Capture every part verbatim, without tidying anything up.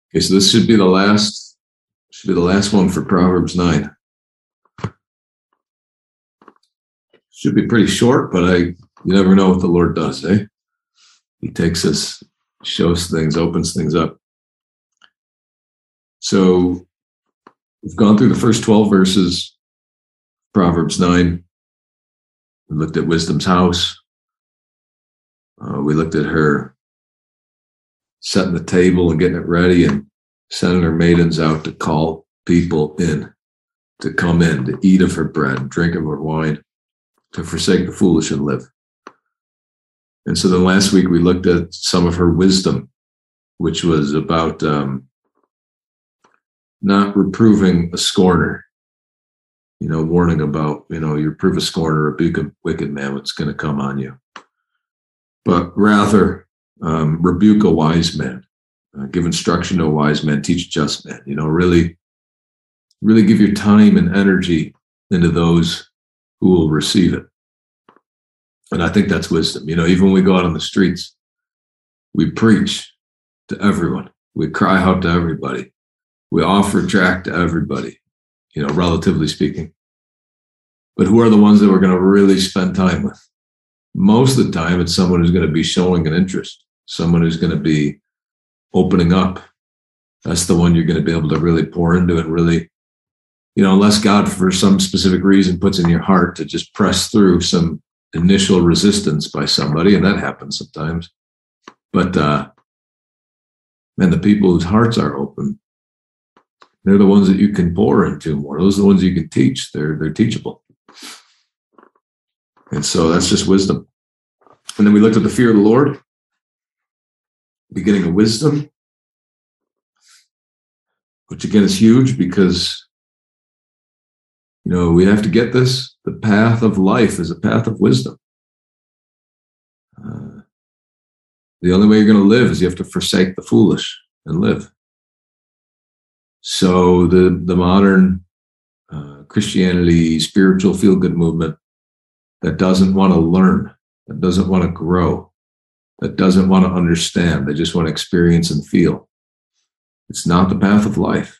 Okay, so this should be the last, should be the last one for Proverbs nine. Should be pretty short, but I you never know what the Lord does, eh? He takes us, shows things, opens things up. So we've gone through the first twelve verses, Proverbs nine. We looked at wisdom's house. Uh, we looked at her setting the table and getting it ready and sending her maidens out to call people in, to come in, to eat of her bread, drink of her wine, to forsake the foolish and live. And so then last week we looked at some of her wisdom, which was about um, not reproving a scorner, you know, warning about, you know, you reprove a scorner, rebuke a wicked man, what's going to come on you. But rather um, rebuke a wise man, uh, give instruction to a wise man, teach a just man, you know, really, really give your time and energy into those who will receive it. And I think that's wisdom. You know, even when we go out on the streets, we preach to everyone. We cry out to everybody. We offer tract to everybody, you know, relatively speaking. But who are the ones that we're going to really spend time with? Most of the time, it's someone who's going to be showing an interest, someone who's going to be opening up. That's the one you're going to be able to really pour into and really, you know, unless God, for some specific reason, puts in your heart to just press through some initial resistance by somebody, and that happens sometimes. But, uh, man, the people whose hearts are open, they're the ones that you can pour into more. Those are the ones you can teach. They're, they're teachable. And so that's just wisdom. And then we looked at the fear of the Lord, beginning of wisdom, which again is huge because, you know, we have to get this. The path of life is a path of wisdom. Uh, the only way you're going to live is you have to forsake the foolish and live. So the, the modern uh, Christianity, spiritual feel-good movement that doesn't want to learn, that doesn't want to grow, that doesn't want to understand, they just want to experience and feel. It's not the path of life.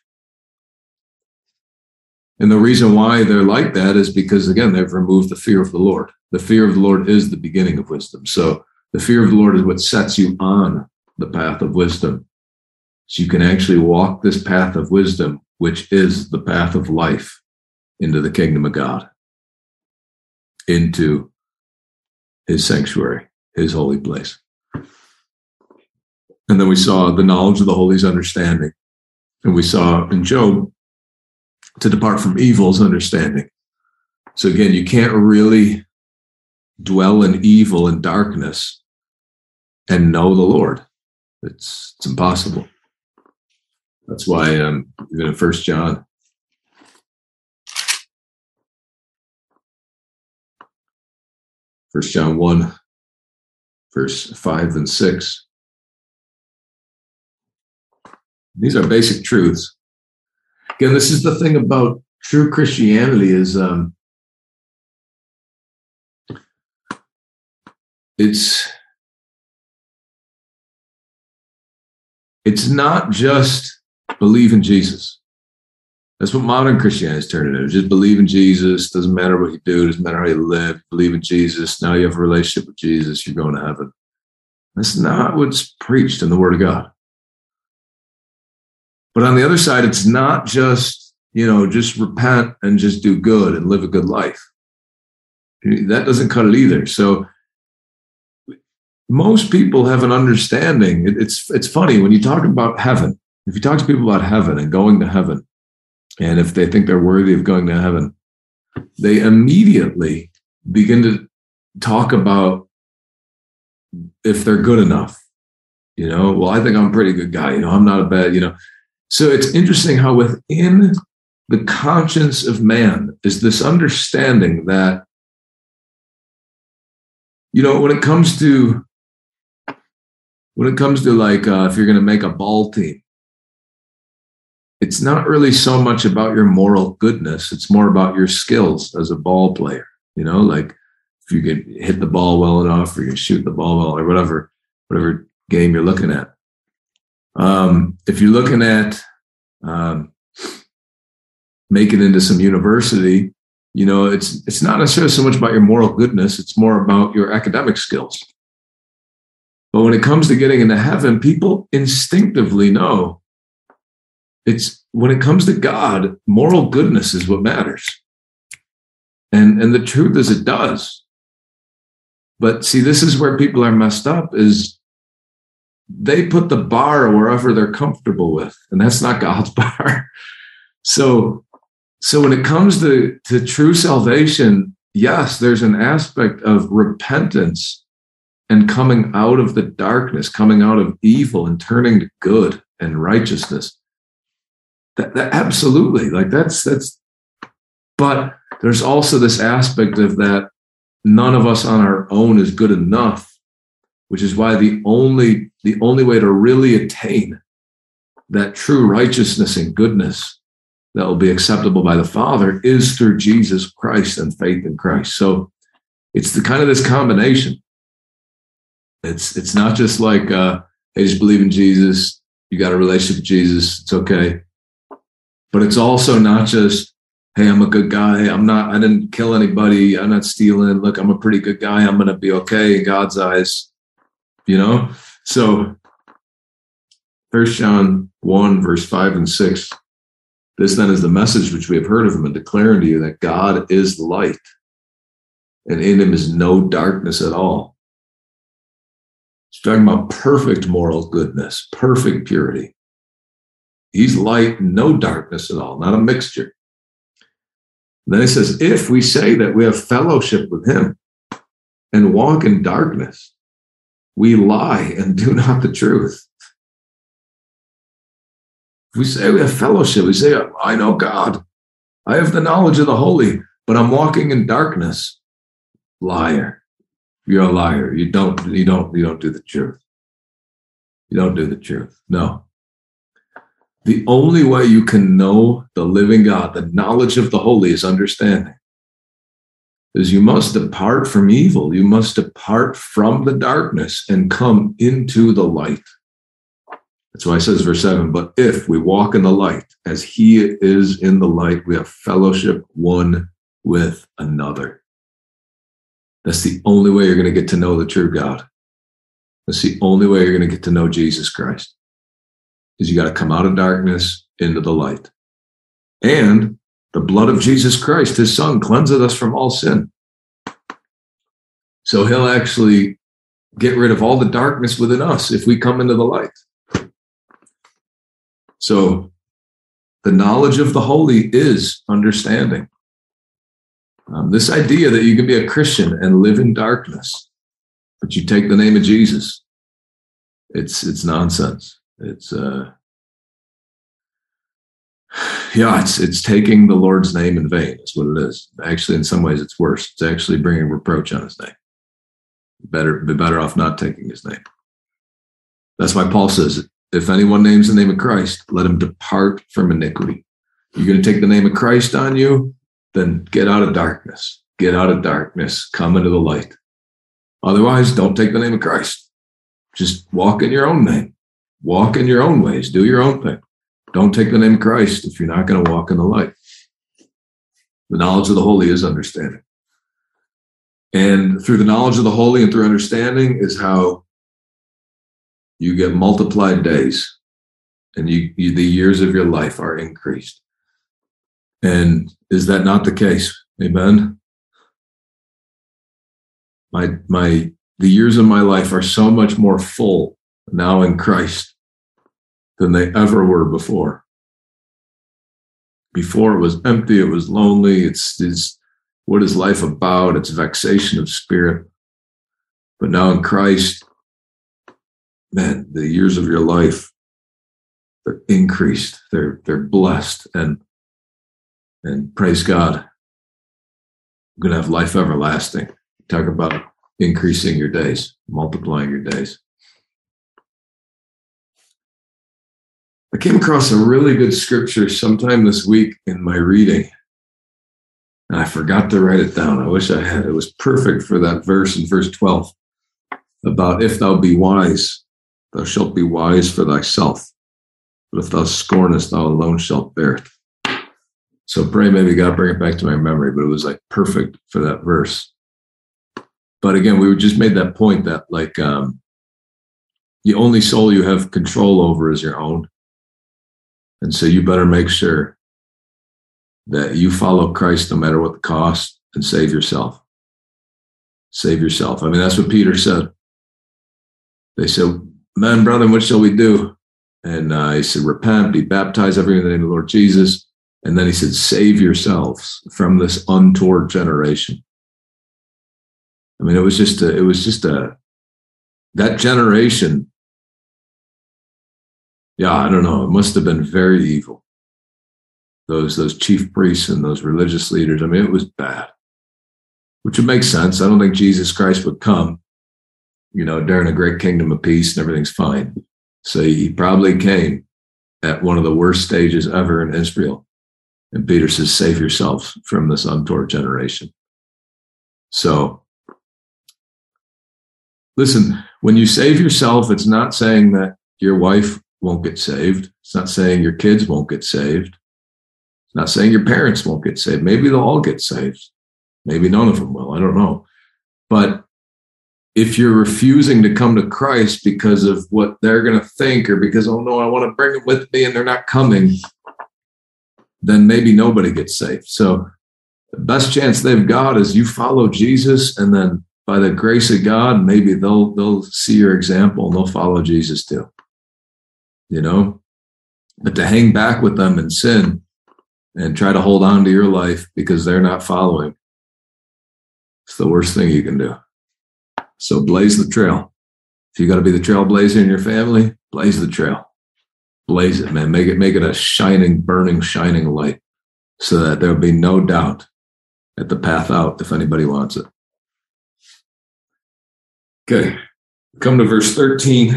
And the reason why they're like that is because, again, they've removed the fear of the Lord. The fear of the Lord is the beginning of wisdom. So the fear of the Lord is what sets you on the path of wisdom. So you can actually walk this path of wisdom, which is the path of life, into the kingdom of God, into his sanctuary, his holy place. And then we saw the knowledge of the holy is understanding. And we saw in Job, to depart from evil is understanding. So again, you can't really dwell in evil and darkness and know the Lord. It's, it's impossible. That's why um, even in First John, First John one, verse five and six. These are basic truths. Again, this is the thing about true Christianity is um, it's it's not just believe in Jesus. That's what modern Christianity has turned into. Just believe in Jesus. Doesn't matter what you do. Doesn't matter how you live. Believe in Jesus. Now you have a relationship with Jesus. You're going to heaven. That's not what's preached in the Word of God. But on the other side, it's not just, you know, just repent and just do good and live a good life. That doesn't cut it either. So most people have an understanding. It's, it's funny when you talk about heaven. If you talk to people about heaven and going to heaven, and if they think they're worthy of going to heaven, they immediately begin to talk about if they're good enough. You know, well, I think I'm a pretty good guy. You know, I'm not a bad, you know. So it's interesting how within the conscience of man is this understanding that, you know, when it comes to, when it comes to like, uh, if you're going to make a ball team, it's not really so much about your moral goodness. It's more about your skills as a ball player. You know, like if you can hit the ball well enough or you can shoot the ball well or whatever, whatever game you're looking at. Um, if you're looking at um, making it into some university, you know, it's it's not necessarily so much about your moral goodness. It's more about your academic skills. But when it comes to getting into heaven, people instinctively know it's when it comes to God, moral goodness is what matters. And, and the truth is it does. But see, this is where people are messed up is they put the bar wherever they're comfortable with, and that's not God's bar. So, so when it comes to, to true salvation, yes, there's an aspect of repentance and coming out of the darkness, coming out of evil and turning to good and righteousness. That, that absolutely, like that's, that's, but there's also this aspect of that none of us on our own is good enough, which is why the only, the only way to really attain that true righteousness and goodness that will be acceptable by the Father is through Jesus Christ and faith in Christ. So it's the kind of this combination. It's, it's not just like, uh, hey, just believe in Jesus. You got a relationship with Jesus. It's okay. But it's also not just, hey, I'm a good guy. I'm not, I didn't kill anybody. I'm not stealing. Look, I'm a pretty good guy. I'm going to be okay in God's eyes, you know? So First John one, verse five and six, this then is the message which we have heard of him and declare unto you that God is light and in him is no darkness at all. He's talking about perfect moral goodness, perfect purity. He's light, no darkness at all, not a mixture. And then he says, if we say that we have fellowship with him and walk in darkness, we lie and do not the truth. If we say we have fellowship, we say, I know God. I have the knowledge of the holy, but I'm walking in darkness. Liar. You're a liar. You don't, you don't, you don't do the truth. You don't do the truth. No. The only way you can know the living God, the knowledge of the holy is understanding. Is you must depart from evil. You must depart from the darkness and come into the light. That's why it says verse seven, but if we walk in the light as he is in the light, we have fellowship one with another. That's the only way you're going to get to know the true God. That's the only way you're going to get to know Jesus Christ. Is you got to come out of darkness into the light. And the blood of Jesus Christ, his son, cleanseth us from all sin. So he'll actually get rid of all the darkness within us if we come into the light. So the knowledge of the holy is understanding. Um, this idea that you can be a Christian and live in darkness, but you take the name of Jesus, it's it's nonsense. It's uh, yeah, it's it's taking the Lord's name in vain. Is what it is. Actually, in some ways, it's worse. It's actually bringing reproach on his name. Better be better off not taking his name. That's why Paul says, if anyone names the name of Christ, let him depart from iniquity. You're going to take the name of Christ on you, then get out of darkness. Get out of darkness. Come into the light. Otherwise, don't take the name of Christ. Just walk in your own name. Walk in your own ways. Do your own thing. Don't take the name of Christ if you're not going to walk in the light. The knowledge of the holy is understanding. And through the knowledge of the holy and through understanding is how you get multiplied days, and you, you the years of your life are increased. And is that not the case? Amen. My my the years of my life are so much more full now in Christ than they ever were before. Before it was empty, it was lonely. It's, it's what is life about? It's vexation of spirit. But now in Christ, man, the years of your life, they're increased. They're they're blessed, and and praise God, I'm going to have life everlasting. Talk about increasing your days, multiplying your days. I came across a really good scripture sometime this week in my reading, and I forgot to write it down. I wish I had. It was perfect for that verse in verse twelve about if thou be wise, Thou shalt be wise for thyself, but if thou scornest, thou alone shalt bear it. So pray maybe God bring it back to my memory, but it was like perfect for that verse. But again, we just made that point that like um, the only soul you have control over is your own. And so you better make sure that you follow Christ no matter what the cost and save yourself. Save yourself. I mean, that's what Peter said. They said, man, brother, what shall we do? And uh, he said, repent, be baptized, everything in the name of the Lord Jesus. And then he said, save yourselves from this untoward generation. I mean, it was just a, it was just a, that generation. Yeah, I don't know. It must have been very evil. Those, those chief priests and those religious leaders. I mean, it was bad, which would make sense. I don't think Jesus Christ would come, you know, during a great kingdom of peace and everything's fine. So he probably came at one of the worst stages ever in Israel. And Peter says, save yourselves from this untoward generation. So, listen, when you save yourself, it's not saying that your wife won't get saved. It's not saying your kids won't get saved. It's not saying your parents won't get saved. Maybe they'll all get saved. Maybe none of them will. I don't know. But if you're refusing to come to Christ because of what they're going to think or because, oh, no, I want to bring them with me and they're not coming, then maybe nobody gets saved. So the best chance they've got is you follow Jesus, and then by the grace of God, maybe they'll they'll see your example and they'll follow Jesus too. You know? But to hang back with them in sin and try to hold on to your life because they're not following, it's the worst thing you can do. So blaze the trail. If you got to be the trailblazer in your family, blaze the trail. Blaze it, man. Make it, make it a shining, burning, shining light so that there'll be no doubt at the path out if anybody wants it. Okay. Come to verse thirteen.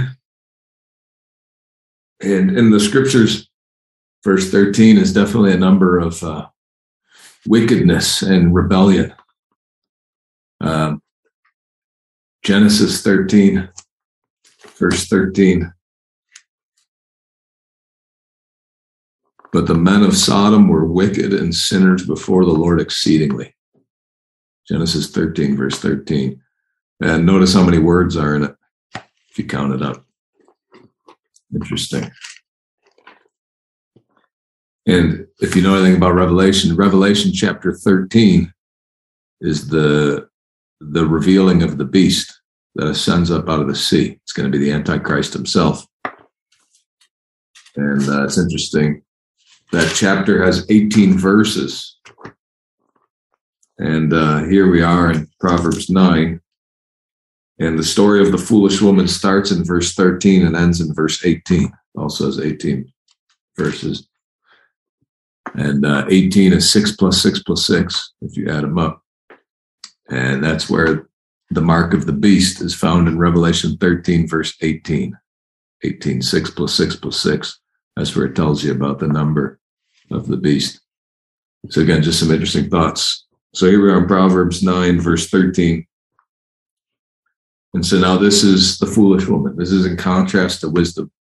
And in the scriptures, verse thirteen is definitely a number of uh, wickedness and rebellion. Um, Genesis thirteen, verse thirteen. But the men of Sodom were wicked and sinners before the Lord exceedingly. Genesis thirteen, verse thirteen. And notice how many words are in it, if you count it up. Interesting. And if you know anything about Revelation, Revelation chapter thirteen is the, the revealing of the beast that ascends up out of the sea. It's going to be the Antichrist himself. And uh, it's interesting. That chapter has eighteen verses. And uh, here we are in Proverbs nine. And the story of the foolish woman starts in verse thirteen and ends in verse eighteen. Also has eighteen verses. And uh, eighteen is six plus six plus six, if you add them up. And that's where the mark of the beast is found in Revelation thirteen, verse eighteen. eighteen, six plus six plus six. That's where it tells you about the number of the beast. So again, just some interesting thoughts. So here we are in Proverbs nine, verse thirteen. And so now this is the foolish woman. This is in contrast to wisdom.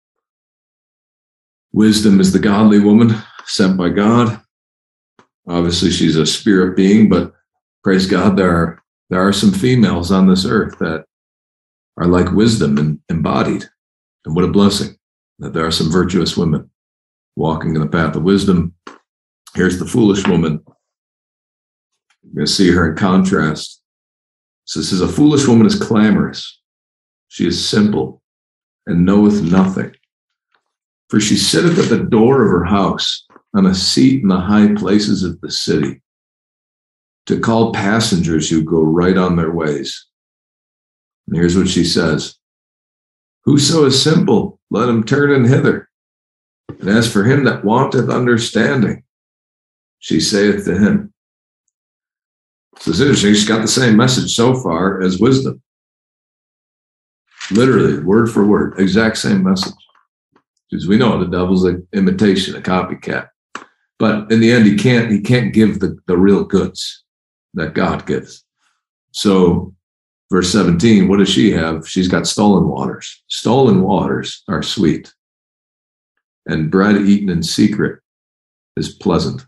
Wisdom is the godly woman sent by God. Obviously, she's a spirit being, but praise God, there are, there are some females on this earth that are like wisdom and embodied. And what a blessing that there are some virtuous women walking in the path of wisdom. Here's the foolish woman. You're going to see her in contrast. So this is a foolish woman is clamorous. She is simple and knoweth nothing. For she sitteth at the door of her house on a seat in the high places of the city to call passengers who go right on their ways. And here's what she says. Whoso is simple, let him turn in hither. And as for him that wanteth understanding, she saith to him. So it's interesting, she's got the same message so far as wisdom. Literally, word for word, exact same message. Because we know the devil's an imitation, a copycat. But in the end, he can't, he can't give the, the real goods that God gives. So verse seventeen, what does she have? She's got stolen waters. Stolen waters are sweet, and bread eaten in secret is pleasant.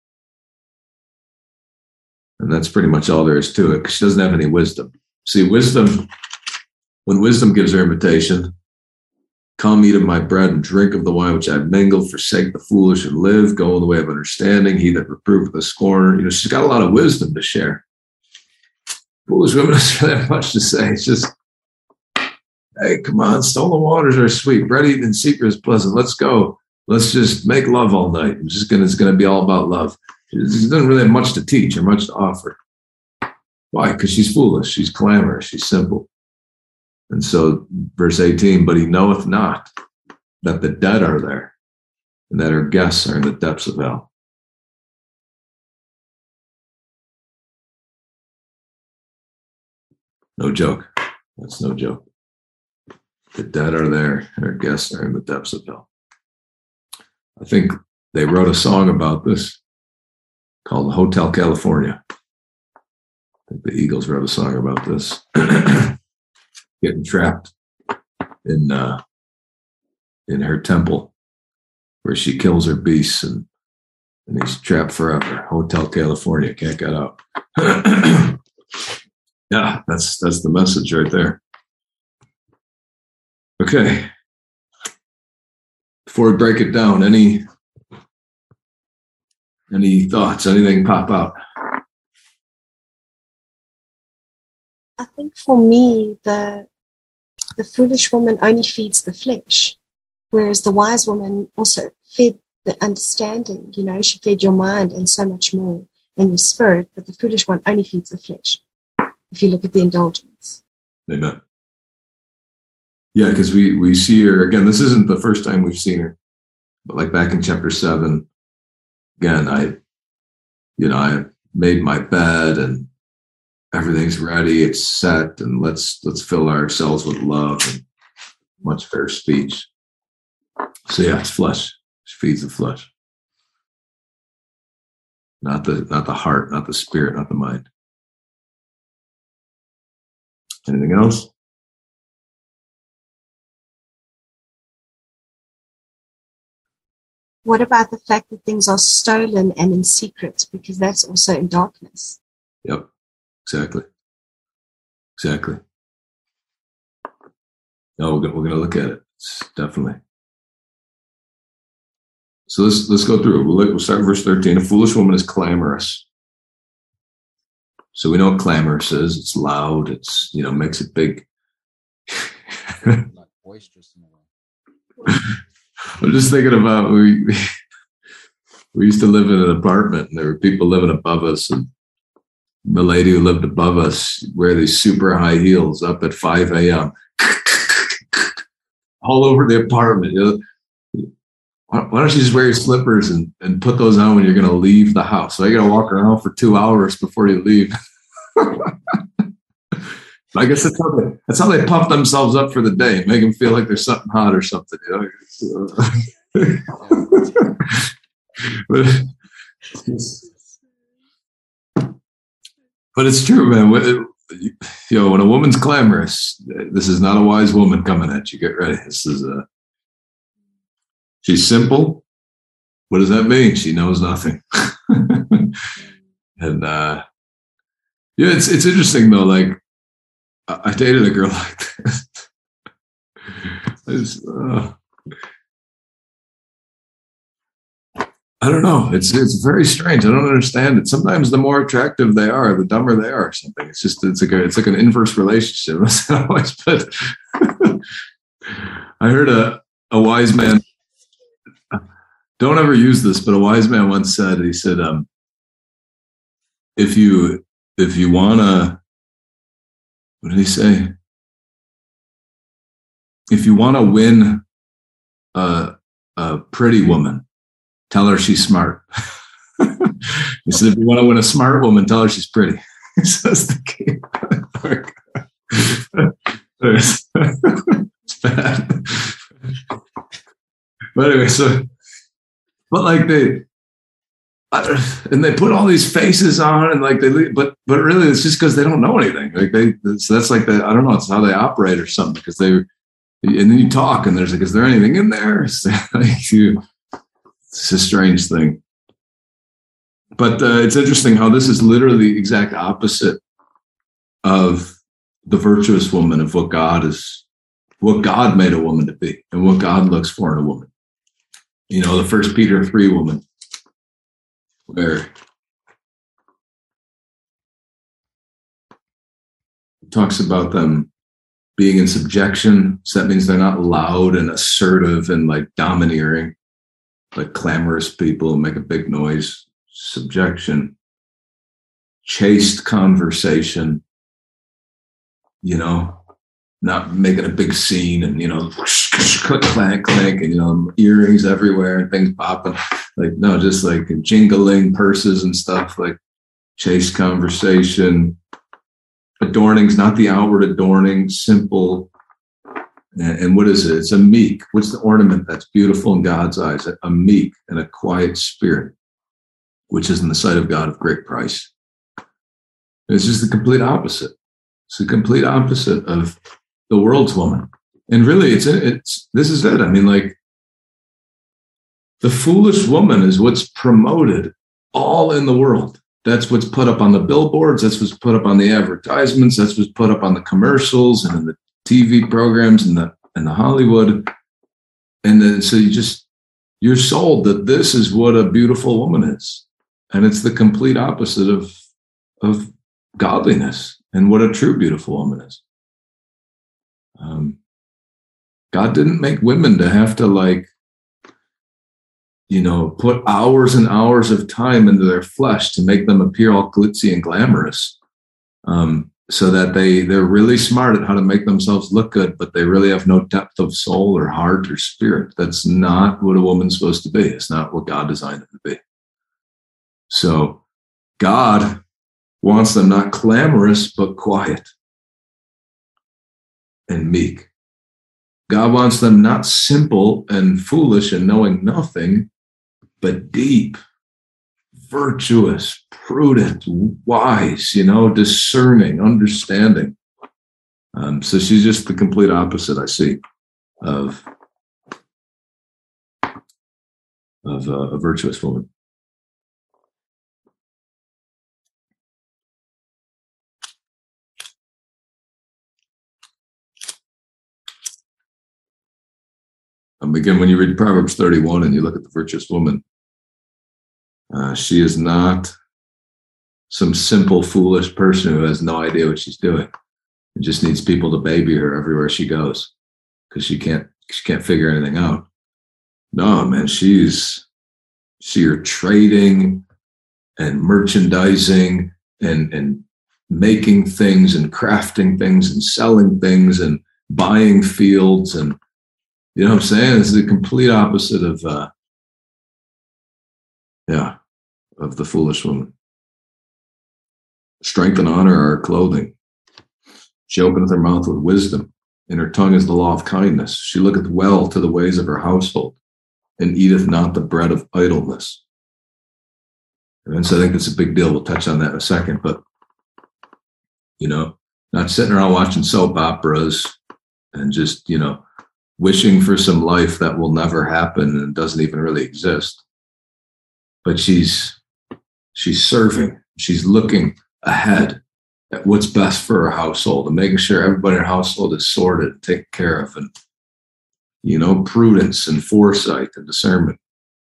And that's pretty much all there is to it, because she doesn't have any wisdom. See, wisdom, when wisdom gives her invitation, come eat of my bread and drink of the wine which I've mingled, forsake the foolish and live, go in the way of understanding, he that reproveth the scorner. You know, she's got a lot of wisdom to share. Foolish women doesn't really have much to say. It's just, hey, come on, stolen waters are sweet. Bread eaten in secret is pleasant. Let's go. Let's just make love all night. It's just gonna, it's gonna be all about love. She doesn't really have much to teach or much to offer. Why? Because she's foolish. She's clamorous. She's simple. And so, verse eighteen, but he knoweth not that the dead are there, and that her guests are in the depths of hell. No joke. That's no joke. The dead are there, and her guests are in the depths of hell. I think they wrote a song about this called Hotel California. I think the Eagles wrote a song about this. Getting trapped in uh, in her temple, where she kills her beasts, and, and he's trapped forever. Hotel California, can't get out. Yeah, that's that's the message right there. Okay. Before we break it down, any any thoughts? Anything pop out? I think for me, the the foolish woman only feeds the flesh, whereas the wise woman also fed the understanding. You know, she fed your mind and so much more, and your spirit, but the foolish one only feeds the flesh, if you look at the indulgence. Amen. Yeah, because we, we see her, again, this isn't the first time we've seen her, but like back in chapter seven, again, I, you know, I made my bed and everything's ready, it's set, and let's let's fill ourselves with love and much fair speech. So yeah, it's flesh. She feeds the flesh. Not the not the heart, not the spirit, not the mind. Anything else? What about the fact that things are stolen and in secret? Because that's also in darkness. Yep. Exactly. Exactly. No, we're gonna, we're gonna look at it. It's definitely. So let's let's go through it. We'll, look, we'll start with verse thirteen. A foolish woman is clamorous. So we know what clamorous is. It's loud. It's, you know, makes it big. Like boisterous in a way. I'm just thinking about we we used to live in an apartment, and there were people living above us, and the lady who lived above us wear these super high heels up at five a.m. all over the apartment. You know? Why don't you just wear your slippers and, and put those on when you're going to leave the house? So you got to walk around for two hours before you leave. I guess that's how, they, that's how they puff themselves up for the day, make them feel like there's something hot or something. You know? but, but it's true, man. You know, when a woman's clamorous, this is not a wise woman coming at you. Get ready. This is a. She's simple. What does that mean? She knows nothing. and uh, yeah, it's it's interesting though. Like I, I dated a girl like this. It's, uh, I don't know. It's it's very strange. I don't understand it. Sometimes the more attractive they are, the dumber they are. Or something. It's just it's like a, it's like an inverse relationship. That's always. But I heard a a wise man. Don't ever use this, but a wise man once said. He said, um, "If you if you wanna, what did he say? If you wanna win a a pretty woman, tell her she's smart." He said, if you want to win a smart woman, tell her she's pretty. He says the key. It's bad. But anyway, so, but like they, and they put all these faces on and like they, but, but really it's just because they don't know anything. Like they, so that's like the, I don't know, it's how they operate or something because they, and then you talk and there's like, is there anything in there? It's, like you, it's a strange thing. But uh, it's interesting how this is literally the exact opposite of the virtuous woman, of what God is, what God made a woman to be and what God looks for in a woman. You know, the First Peter three woman, where it talks about them being in subjection. So that means they're not loud and assertive and like domineering, like clamorous people make a big noise. Subjection, chaste conversation, you know, not making a big scene and, you know, click, clank, clank, and, you know, earrings everywhere and things popping. Like, no, just like jingling purses and stuff, like chaste conversation. Adornings, not the outward adorning, simple. And, and what is it? It's a meek. What's the ornament that's beautiful in God's eyes? A, a meek and a quiet spirit, which is in the sight of God of great price. It's just the complete opposite. It's the complete opposite of the world's woman. And really, it's it's this is it. I mean, like, the foolish woman is what's promoted all in the world. That's what's put up on the billboards. That's what's put up on the advertisements. That's what's put up on the commercials and in the T V programs and the and the Hollywood. And then so you just you're sold that this is what a beautiful woman is. And it's the complete opposite of, of godliness and what a true beautiful woman is. Um, God didn't make women to have to, like, you know, put hours and hours of time into their flesh to make them appear all glitzy and glamorous, um, so that they, they're really smart at how to make themselves look good, but they really have no depth of soul or heart or spirit. That's not what a woman's supposed to be. It's not what God designed it to be. So God wants them not clamorous, but quiet and meek. God wants them not simple and foolish and knowing nothing, but deep, virtuous, prudent, wise, you know, discerning, understanding. Um, so she's just the complete opposite, I see, of, of uh, a virtuous woman. Um, again, when you read Proverbs thirty-one and you look at the virtuous woman, uh, she is not some simple, foolish person who has no idea what she's doing and just needs people to baby her everywhere she goes because she can't she can't figure anything out. No, man, she's she's trading and merchandising and and making things and crafting things and selling things and buying fields, and you know what I'm saying? It's the complete opposite of, uh, yeah, of the foolish woman. Strength and honor are her clothing. She openeth her mouth with wisdom. In her tongue is the law of kindness. She looketh well to the ways of her household, and eateth not the bread of idleness. And so I think that's a big deal. We'll touch on that in a second. But, you know, not sitting around watching soap operas and just, you know, wishing for some life that will never happen and doesn't even really exist. But she's she's serving. She's looking ahead at what's best for her household and making sure everybody in her household is sorted and taken care of, and, you know, prudence and foresight and discernment.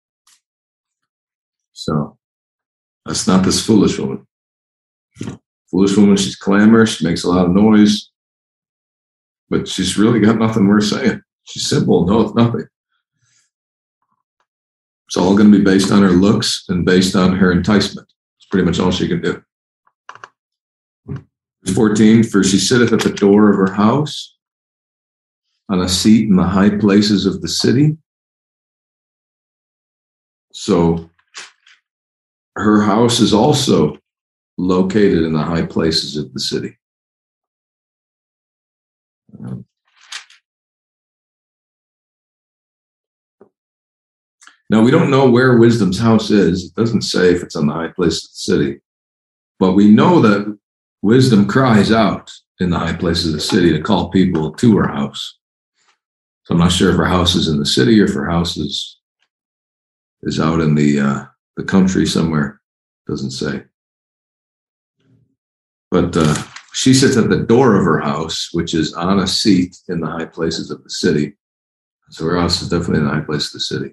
So that's not this foolish woman. Foolish woman, she's clamorous, she makes a lot of noise, but she's really got nothing worth saying. She's simple, knows nothing. It's all going to be based on her looks and based on her enticement. It's pretty much all she can do. Verse fourteen, for she sitteth at the door of her house, on a seat in the high places of the city. So her house is also located in the high places of the city. Um, Now, we don't know where wisdom's house is. It doesn't say if it's on the high place of the city. But we know that wisdom cries out in the high places of the city to call people to her house. So I'm not sure if her house is in the city or if her house is, is out in the uh, the country somewhere. Doesn't say. But uh, she sits at the door of her house, which is on a seat in the high places of the city. So her house is definitely in the high place of the city.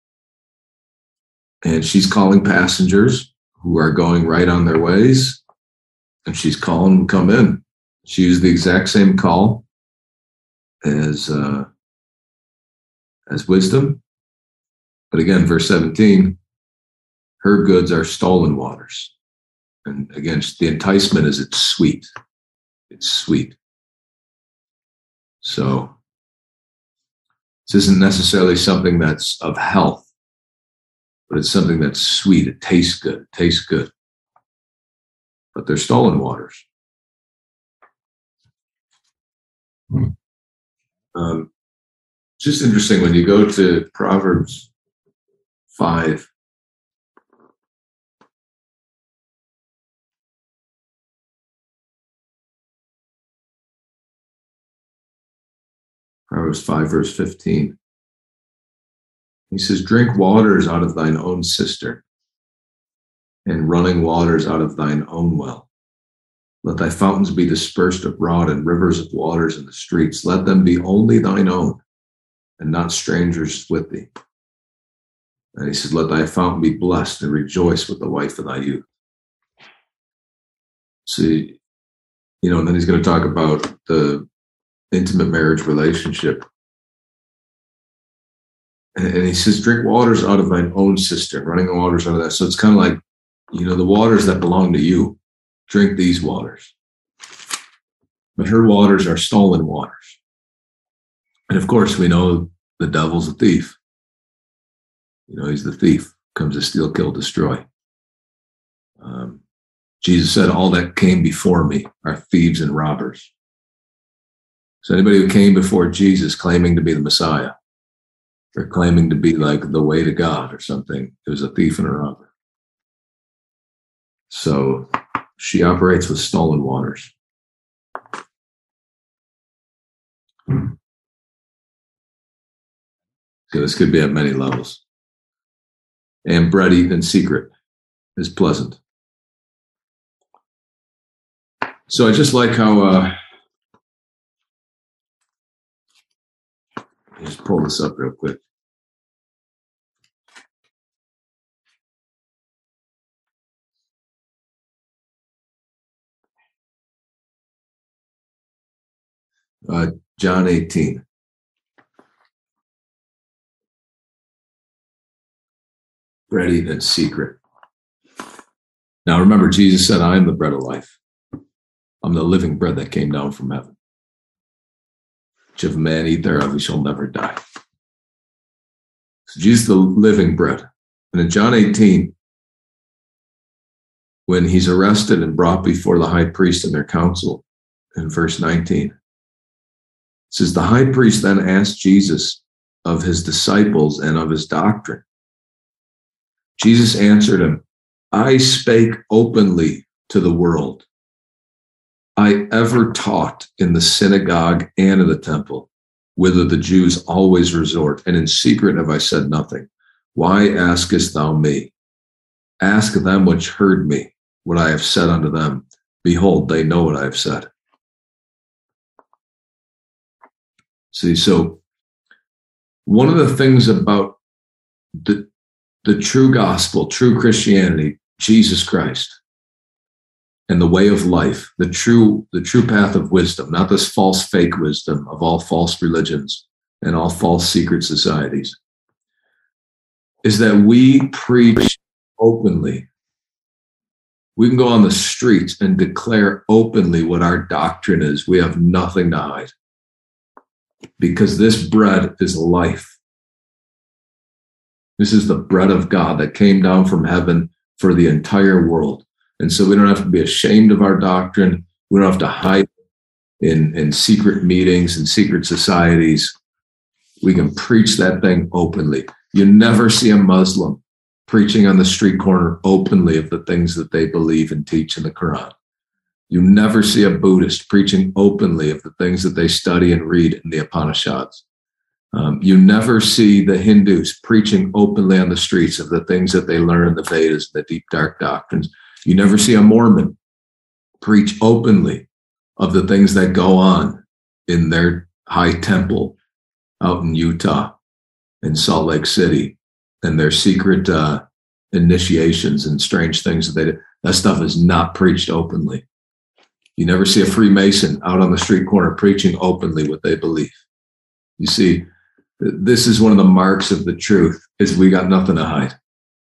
And she's calling passengers who are going right on their ways. And she's calling them to come in. She used the exact same call as, uh, as wisdom. But again, verse seventeen, her goods are stolen waters. And again, the enticement is it's sweet. It's sweet. So this isn't necessarily something that's of health, but it's something that's sweet. It tastes good. It tastes good. But they're stolen waters. Um, just interesting when you go to Proverbs five. Proverbs five, verse fifteen. He says, drink waters out of thine own cistern, and running waters out of thine own well. Let thy fountains be dispersed abroad, and rivers of waters in the streets. Let them be only thine own, and not strangers with thee. And he says, let thy fountain be blessed, and rejoice with the wife of thy youth. See, you know, and then he's going to talk about the intimate marriage relationship. And, and he says, drink waters out of thine own cistern, running waters out of that. So it's kind of like, you know, the waters that belong to you, drink these waters. But her waters are stolen waters. And of course, we know the devil's a thief. You know, he's the thief, comes to steal, kill, destroy. Um, Jesus said, all that came before me are thieves and robbers. So anybody who came before Jesus claiming to be the Messiah or claiming to be like the way to God or something, it was a thief and a robber. So she operates with stolen waters. So this could be at many levels. And bread eaten in secret is pleasant. So I just like how, uh, just pull this up real quick. Uh, John eighteen. Bread eaten in secret. Now remember, Jesus said, I am the bread of life. I'm the living bread that came down from heaven. Which if a man eat thereof, he shall never die. So Jesus, the living bread. And in John eighteen, when he's arrested and brought before the high priest and their council, in verse nineteen, it says, the high priest then asked Jesus of his disciples and of his doctrine. Jesus answered him, I spake openly to the world. I ever taught in the synagogue and in the temple, whither the Jews always resort, and in secret have I said nothing. Why askest thou me? Ask them which heard me what I have said unto them. Behold, they know what I have said. See, so one of the things about the, the true gospel, true Christianity, Jesus Christ, and the way of life, the true, the true path of wisdom, not this false fake wisdom of all false religions and all false secret societies, is that we preach openly. We can go on the streets and declare openly what our doctrine is. We have nothing to hide. Because this bread is life. This is the bread of God that came down from heaven for the entire world. And so we don't have to be ashamed of our doctrine. We don't have to hide in, in secret meetings and secret societies. We can preach that thing openly. You never see a Muslim preaching on the street corner openly of the things that they believe and teach in the Quran. You never see a Buddhist preaching openly of the things that they study and read in the Upanishads. Um, you never see the Hindus preaching openly on the streets of the things that they learn in the Vedas, the deep, dark doctrines. You never see a Mormon preach openly of the things that go on in their high temple out in Utah, in Salt Lake City, and their secret uh, initiations and strange things that they do. That stuff is not preached openly. You never see a Freemason out on the street corner preaching openly what they believe. You see, this is one of the marks of the truth, is we got nothing to hide.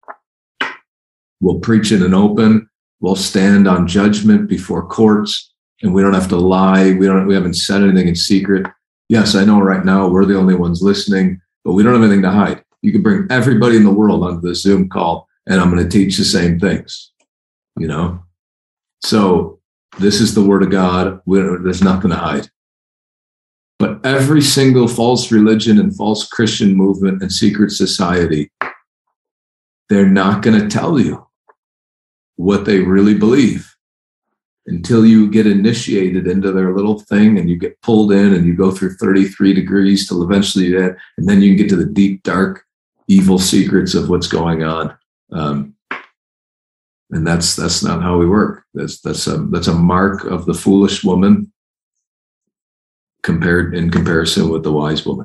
We'll preach in an open, we'll stand on judgment before courts, and we don't have to lie. We don't, we haven't said anything in secret. Yes, I know right now we're the only ones listening, but we don't have anything to hide. You can bring everybody in the world onto the Zoom call, and I'm going to teach the same things, you know? So this is the word of God. We don't, there's nothing to hide. But every single false religion and false Christian movement and secret society, they're not going to tell you what they really believe until you get initiated into their little thing and you get pulled in and you go through thirty-three degrees till eventually you get, and then you can get to the deep, dark, evil secrets of what's going on. Um, and that's that's not how we work. That's that's a that's a mark of the foolish woman compared in comparison with the wise woman.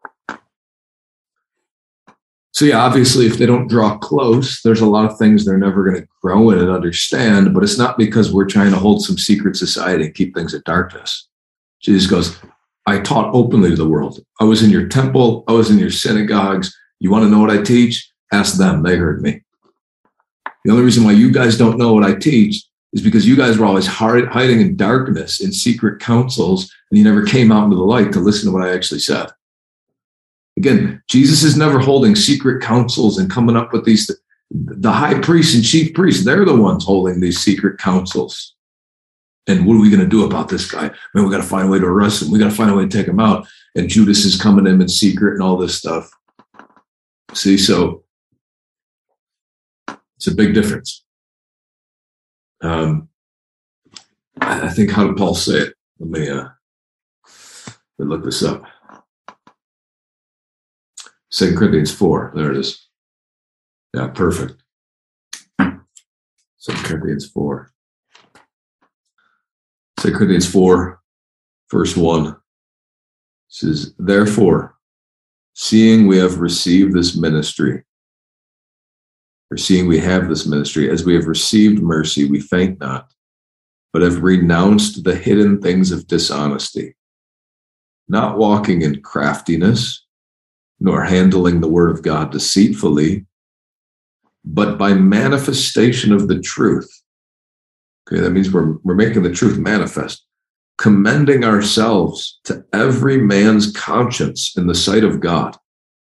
So yeah, obviously, if they don't draw close, there's a lot of things they're never going to grow in and understand, but it's not because we're trying to hold some secret society and keep things in darkness. Jesus goes, I taught openly to the world. I was in your temple. I was in your synagogues. You want to know what I teach? Ask them. They heard me. The only reason why you guys don't know what I teach is because you guys were always hiding in darkness in secret councils, and you never came out into the light to listen to what I actually said. Again, Jesus is never holding secret councils and coming up with these. The high priests and chief priests, they're the ones holding these secret councils. And what are we going to do about this guy? Man, we got to find a way to arrest him. We got to find a way to take him out. And Judas is coming in in secret and all this stuff. See, so it's a big difference. Um, I think, how did Paul say it? Let me, uh, let me look this up. Second Corinthians four. There it is. Yeah, perfect. Second Corinthians four. Second Corinthians four, verse one. It says, therefore, seeing we have received this ministry, or seeing we have this ministry, as we have received mercy, we faint not, but have renounced the hidden things of dishonesty, not walking in craftiness, nor handling the word of God deceitfully, but by manifestation of the truth. Okay, that means we're, we're making the truth manifest, commending ourselves to every man's conscience in the sight of God.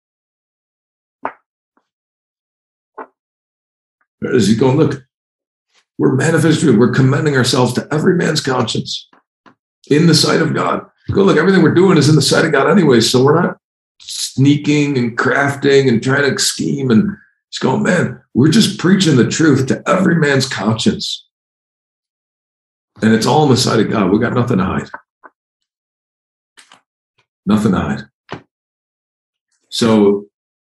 As you go, look, we're manifesting, we're commending ourselves to every man's conscience in the sight of God. Go, look, everything we're doing is in the sight of God anyway, so we're not sneaking and crafting and trying to scheme and just going, man, we're just preaching the truth to every man's conscience. And it's all in the sight of God. We got nothing to hide. Nothing to hide. So,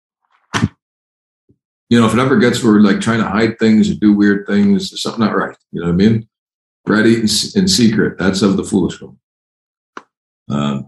you know, if it ever gets where we're like trying to hide things or do weird things, there's something not right. You know what I mean? Bread eaten in secret. That's of the foolish one. Um,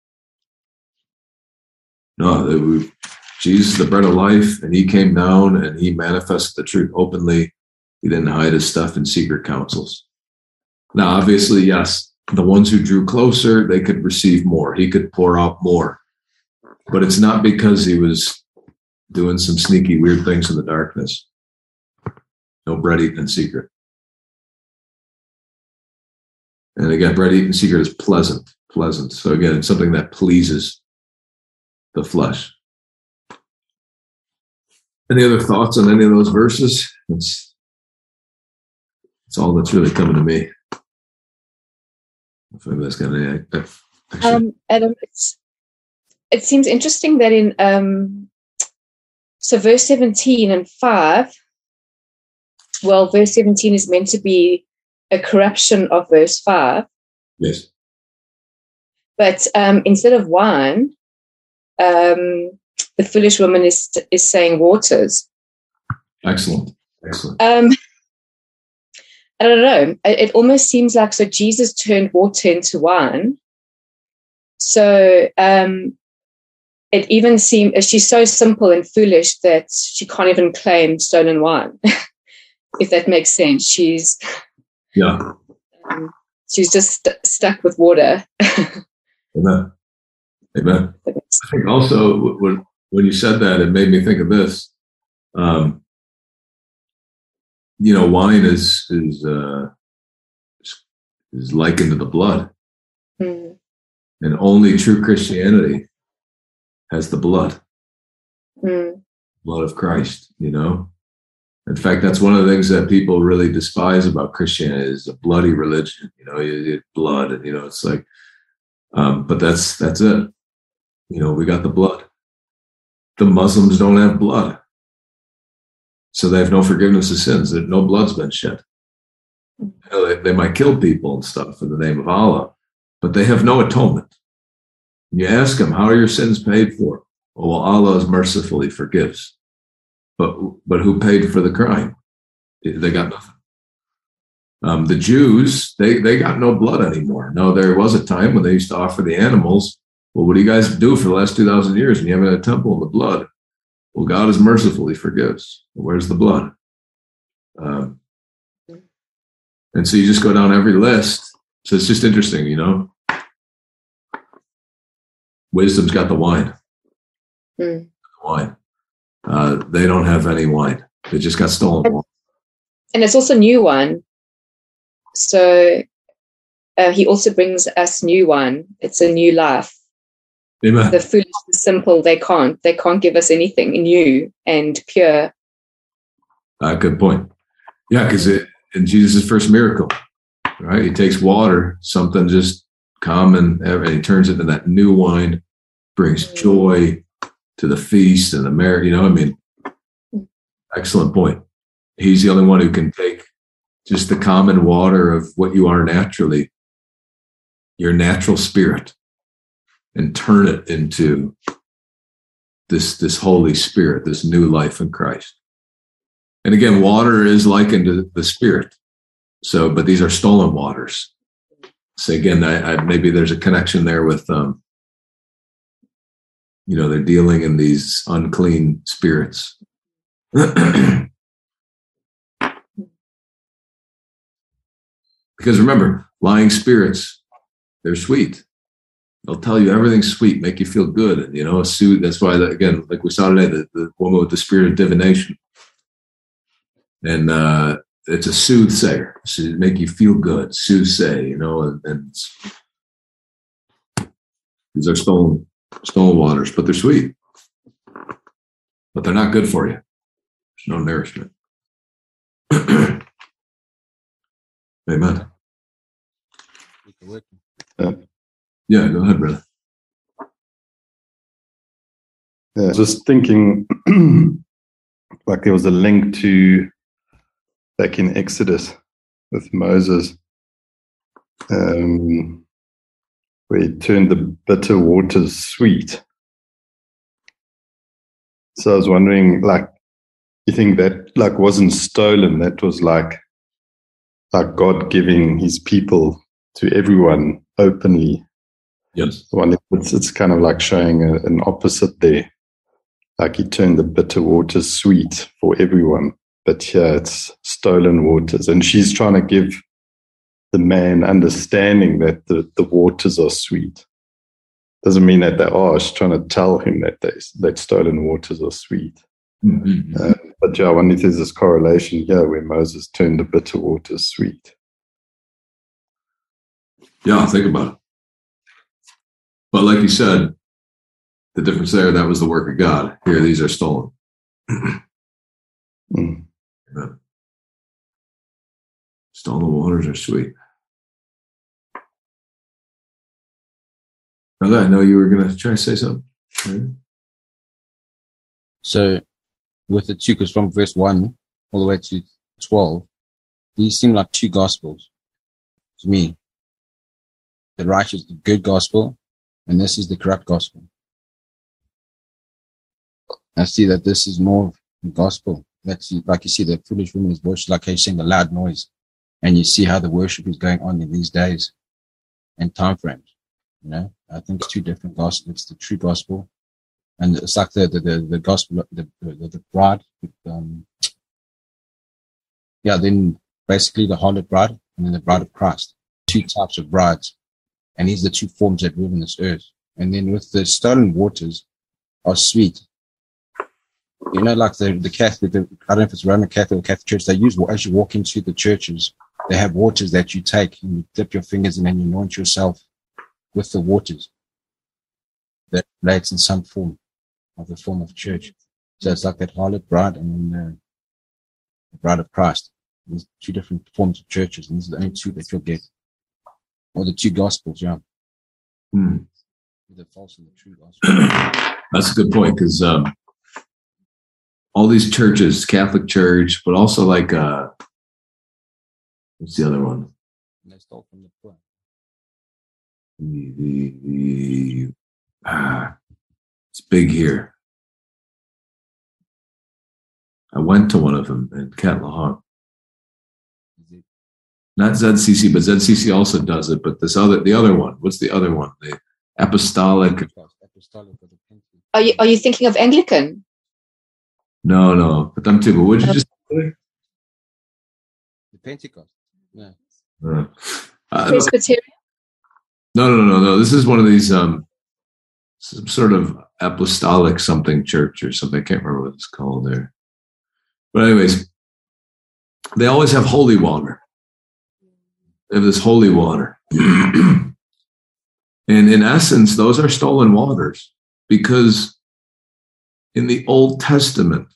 No, we, Jesus is the bread of life, and he came down and he manifested the truth openly. He didn't hide his stuff in secret councils. Now, obviously, yes, the ones who drew closer, they could receive more. He could pour out more. But it's not because he was doing some sneaky, weird things in the darkness. No bread eaten in secret. And again, bread eaten in secret is pleasant, pleasant. So again, it's something that pleases the flesh. Any other thoughts on any of those verses? That's, that's all that's really coming to me. If anybody's got any, actually. Um, Adam, it's, it seems interesting that in um, so verse seventeen and five, well, verse seventeen is meant to be a corruption of verse five. Yes. But um, instead of wine, um, the foolish woman is is saying waters. Excellent. Excellent. Um, I don't know. It, it almost seems like, so Jesus turned water into wine. So um, it even seems, she's so simple and foolish that she can't even claim stolen wine, if that makes sense. She's Yeah. um, she's just st- stuck with water. Amen. Amen. I think also when when you said that, it made me think of this. Um, you know, wine is is uh, is likened to the blood, Mm. and only true Christianity has the blood, Mm. blood of Christ. You know, in fact, that's one of the things that people really despise about Christianity is a bloody religion. You know, you, you blood, and you know, it's like, um, but that's that's it. You know, we got the blood. The Muslims don't have blood. So they have no forgiveness of sins. No blood's been shed. You know, they, they might kill people and stuff in the name of Allah, but they have no atonement. You ask them, how are your sins paid for? Oh, well, Allah mercifully forgives. But but who paid for the crime? They got nothing. Um, the Jews, they, they got no blood anymore. No, there was a time when they used to offer the animals. Well, what do you guys do for the last two thousand years when you haven't had a temple in the blood? Well, God is mercifully forgives. Where's the blood? Um, and so you just go down every list. So it's just interesting, you know. Wisdom's got the wine. Mm. Wine. Uh, they don't have any wine. They just got stolen wine. And it's also new wine. So uh, he also brings us new wine. It's a new life. Amen. The foolish, the simple, they can't. They can't give us anything new and pure. Uh, good point. Yeah, because in Jesus' first miracle, right? He takes water, something just common, and he turns it into that new wine, brings joy to the feast and the marriage. You know, I mean, excellent point. He's the only one who can take just the common water of what you are naturally, your natural spirit, and turn it into this, this Holy Spirit, this new life in Christ. And again, water is likened to the Spirit. So, but these are stolen waters. So again, I, I, maybe there's a connection there with, um, you know, they're dealing in these unclean spirits. Because remember, lying spirits, they're sweet. They'll tell you everything's sweet, make you feel good. And, you know, soothe. That's why, the, again, like we saw today, the, the woman with the spirit of divination. And uh, it's a soothsayer. So make you feel good, soothsay, you know, and, and these are stolen, stolen waters, but they're sweet. But they're not good for you. There's no nourishment. Amen. Yeah. Yeah, go ahead, brother. Yeah, just thinking, like there was a link to back in Exodus with Moses, um, where he turned the bitter waters sweet. So I was wondering, like, you think that like wasn't stolen? That was like, like God giving His people to everyone openly. Yes. One, it's, it's kind of like showing a, an opposite there. Like He turned the bitter waters sweet for everyone, but here it's stolen waters. And she's trying to give the man understanding that the, the waters are sweet. Doesn't mean that they are. She's trying to tell him that they, that stolen waters are sweet. Mm-hmm. Uh, but yeah, I wonder if there's this correlation here where Moses turned the bitter waters sweet. Yeah, think about it. But like you said, the difference there, that was the work of God. Here, these are stolen. Mm. Amen. Stolen waters are sweet. Brother, I know you were going to try to say something. Right? So with the two, because from verse one all the way to twelve, these seem like two gospels to me. The righteous, the good gospel, and this is the corrupt gospel. I see that this is more of the gospel. That's like you see the foolish woman is worship, like you're saying, the loud noise, and you see how the worship is going on in these days and time frames. You know, I think it's two different gospels. It's the true gospel, and it's like the the the, the gospel, the the, the bride. Um, yeah, then basically the harlot bride, and then the bride of Christ. Two types of brides, and these are the two forms that rule in this earth. And then with the stolen waters are sweet. You know, like the the Catholic, the, I don't know if it's Roman Catholic or Catholic Church, they use, as you walk into the churches, they have waters that you take and you dip your fingers in and you anoint yourself with the waters. That relates in some form of the form of church. So it's like that harlot bride and then the, the bride of Christ. There's two different forms of churches, and these are the only two that you'll get. Or the two gospels, yeah. Hmm. The false and the true gospel. That's a good point, because um, all these churches, Catholic Church, but also like, uh, what's the other one? And they stole from the poor. The, the, the ah, it's big here. I went to one of them in Catlahawk. Not Z C C, but Z C C also does it. But this other, the other one, what's the other one? The Apostolic. Are you are you thinking of Anglican? No, no, but them too. But what did you just say? The Pentecost. Yeah. Uh, uh, Presbyterian? no, no, no, no, no. This is one of these um, some sort of apostolic something church or something. I can't remember what it's called there. But anyways, they always have holy water. They have this holy water. And in essence, those are stolen waters, because in the Old Testament,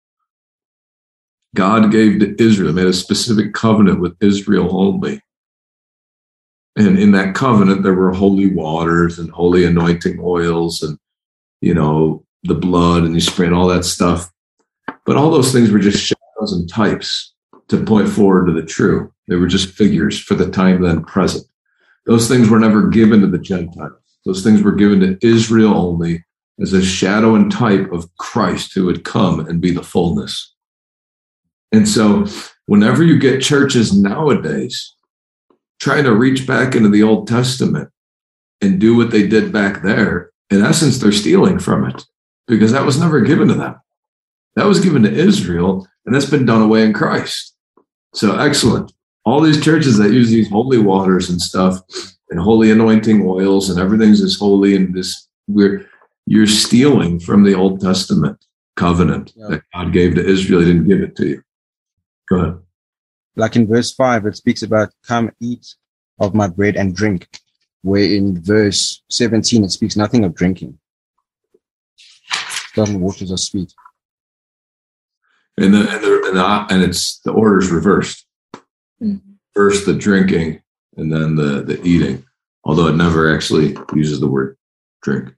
God gave to Israel, made a specific covenant with Israel only. And in that covenant, there were holy waters and holy anointing oils and, you know, the blood and you spray and all that stuff. But all those things were just shadows and types to point forward to the true. They were just figures for the time then present. Those things were never given to the Gentiles. Those things were given to Israel only as a shadow and type of Christ who would come and be the fullness. And so whenever you get churches nowadays trying to reach back into the Old Testament and do what they did back there, in essence, they're stealing from it, because that was never given to them. That was given to Israel, and that's been done away in Christ. So excellent. All these churches that use these holy waters and stuff and holy anointing oils and everything's as holy, and this, we're, you're stealing from the Old Testament covenant yeah. that God gave to Israel. He didn't give it to you. Go ahead. Like in verse five, it speaks about come eat of my bread and drink, where in verse seventeen, it speaks nothing of drinking. Stolen waters are sweet. And the, and the, and, the, and it's the order's reversed. Mm-hmm. First the drinking, and then the, the eating, although it never actually uses the word drink.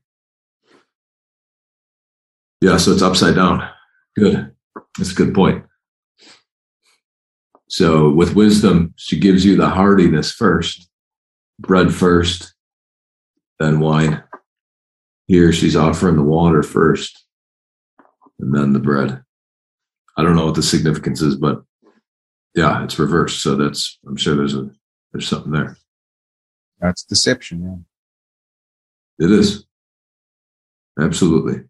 Yeah, so it's upside down. Good. That's a good point. So with wisdom, she gives you the heartiness first, bread first, then wine. Here she's offering the water first, and then the bread. I don't know what the significance is, but yeah, it's reversed. So that's, I'm sure there's a, there's something there. That's deception. Yeah. It is. Absolutely.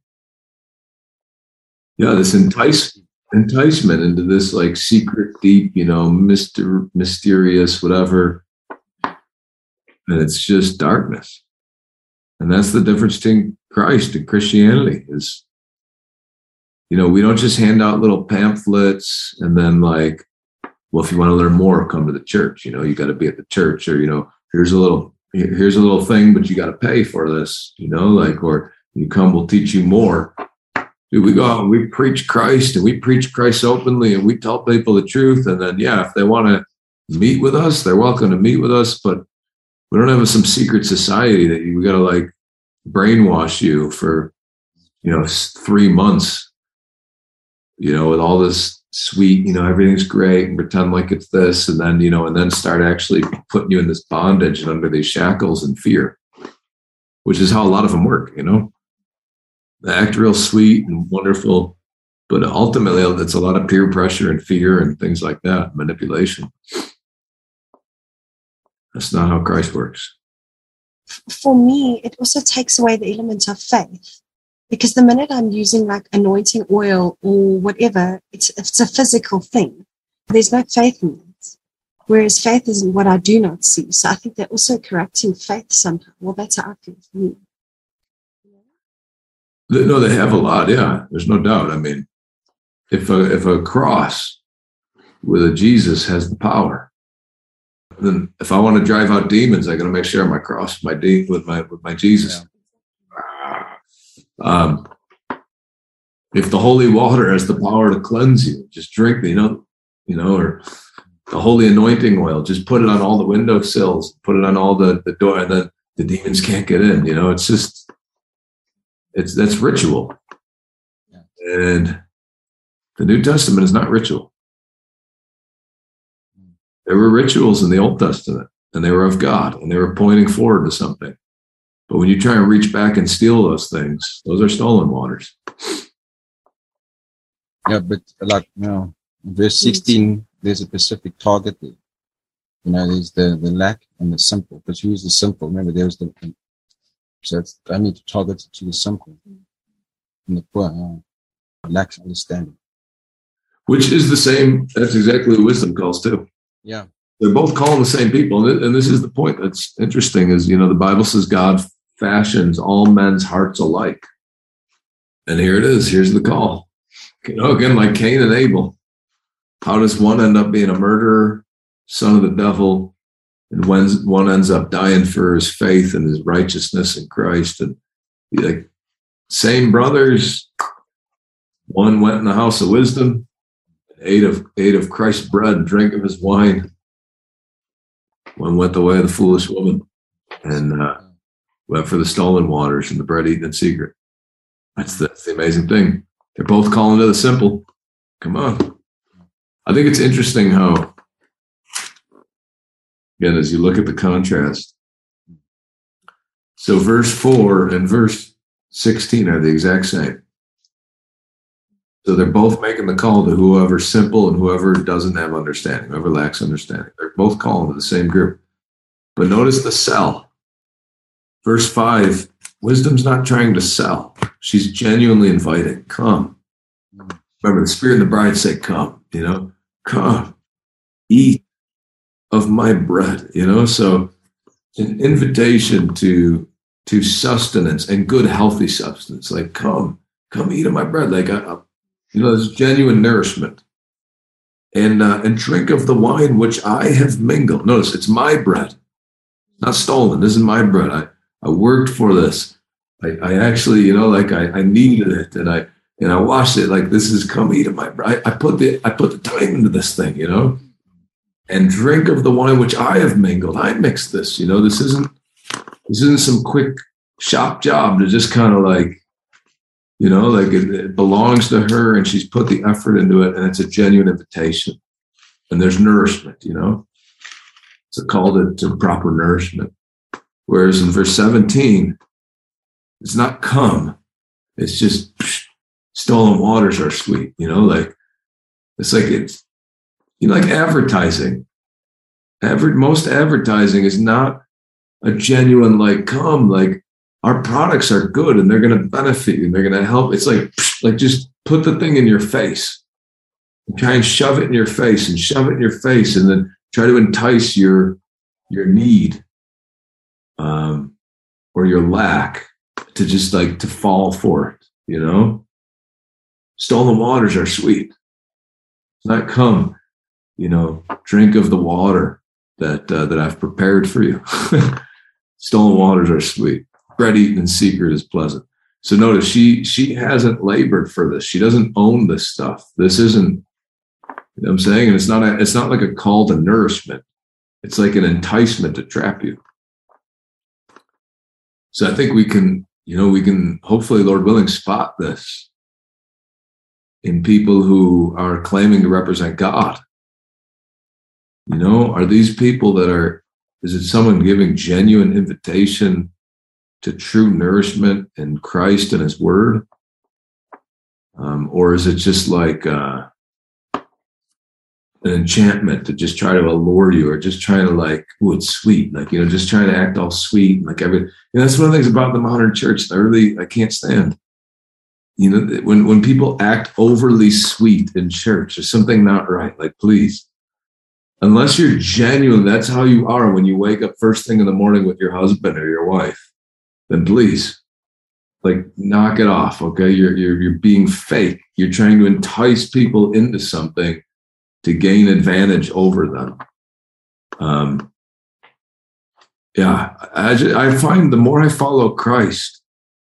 Yeah. This entice, enticement into this like secret, deep, you know, myster, mysterious, whatever. And it's just darkness. And that's the difference between Christ and Christianity is, you know, we don't just hand out little pamphlets and then like, well, if you want to learn more, come to the church. You know, you got to be at the church, or, you know, here's a little, here's a little thing, but you got to pay for this, you know, like, or you come, we'll teach you more. Dude, we go out and we preach Christ, and we preach Christ openly, and we tell people the truth. And then, yeah, if they want to meet with us, they're welcome to meet with us, but we don't have some secret society that you, we got to like brainwash you for, you know, three months. you know, with all this sweet, you know, everything's great, and pretend like it's this, and then, you know, and then start actually putting you in this bondage and under these shackles and fear, which is how a lot of them work, you know. They act real sweet and wonderful, but ultimately it's a lot of peer pressure and fear and things like that, manipulation. That's not how Christ works. For me, it also takes away the element of faith, because the minute I'm using like anointing oil or whatever, it's, it's a physical thing. There's no faith in it. Whereas faith is what I do not see. So I think they're also corrupting faith somehow. Well, that's how I feel for me. No, they have a lot. Yeah, there's no doubt. I mean, if a, if a cross with a Jesus has the power, then if I want to drive out demons, I got to make sure my cross with my de- with my with my Jesus. Yeah. Um, if the holy water has the power to cleanse you, just drink, you know, you know, or the holy anointing oil, just put it on all the window sills, put it on all the, the door, and then the demons can't get in. You know, it's just, it's that's ritual. Yeah. And the New Testament is not ritual. There were rituals in the Old Testament, and they were of God, and they were pointing forward to something. But when you try and reach back and steal those things, those are stolen waters. Yeah, but like, you know, in verse sixteen, there's a specific target there. You know, there's the, the lack and the simple. But who's the simple? Remember, there's the, so it's, I need to target it to the simple and the poor, uh, lacks understanding. Which is the same, that's exactly what wisdom calls too. Yeah. They're both calling the same people. And this is the point that's interesting is, you know, the Bible says God fashions all men's hearts alike. And here it is. Here's the call. You know, again, like Cain and Abel. How does one end up being a murderer, son of the devil, and when one ends up dying for his faith and his righteousness in Christ? And like, same brothers. One went in the house of wisdom, ate of ate of Christ's bread and drank of his wine. One went the way of the foolish woman and uh, went for the stolen waters and the bread eaten in secret. That's the, that's the amazing thing. They're both calling to the simple. Come on. I think it's interesting how, again, as you look at the contrast, so verse four and verse sixteen are the exact same. So they're both making the call to whoever's simple and whoever doesn't have understanding, whoever lacks understanding. They're both calling to the same group. But notice the sell. Verse five, wisdom's not trying to sell. She's genuinely inviting. Come. Remember, the Spirit and the bride say, come, you know, come, eat of my bread, you know. So an invitation to, to sustenance and good, healthy substance. Like, come, come eat of my bread. Like, I, I You know, there's genuine nourishment. And uh, and drink of the wine which I have mingled. Notice, it's my bread. Not stolen. This is my bread. I, I worked for this. I, I actually, you know, like I, I needed it. And I and I washed it like this is come eat of my bread. I, I put the I put the time into this thing, you know. And drink of the wine which I have mingled. I mixed this, you know. This isn't this isn't some quick shop job to just kind of like, you know, like it, it belongs to her and she's put the effort into it, and it's a genuine invitation. And there's nourishment, you know. It's a call to, to proper nourishment. Whereas in verse seventeen, it's not come. It's just psh, stolen waters are sweet, you know, like it's like it's, you know, like advertising. Adver- most advertising is not a genuine, like, come, like, our products are good and they're going to benefit you and they're going to help. It's like, like just put the thing in your face and try and shove it in your face and shove it in your face and then try to entice your, your need um, or your lack to just like to fall for it, you know? Stolen waters are sweet. It's not come, you know, drink of the water that, uh, that I've prepared for you. Stolen waters are sweet. Bread eaten in secret is pleasant. So notice she she hasn't labored for this. She doesn't own this stuff. This isn't, you know what I'm saying? And it's not a, it's not like a call to nourishment. It's like an enticement to trap you. So I think we can, you know, we can hopefully, Lord willing, spot this in people who are claiming to represent God? You know, are these people that are, is it someone giving genuine invitation to true nourishment in Christ and his word? Um, or is it just like uh, an enchantment to just try to allure you, or just trying to like, oh, it's sweet. Like, you know, just trying to act all sweet. Like every, you know, that's one of the things about the modern church that I really, I can't stand. You know, when, when people act overly sweet in church, there's something not right. Like, please, unless you're genuine, that's how you are when you wake up first thing in the morning with your husband or your wife, then please, like, knock it off. Okay. You're, you're, you're being fake. You're trying to entice people into something to gain advantage over them. Um, yeah, I, just, I find the more I follow Christ,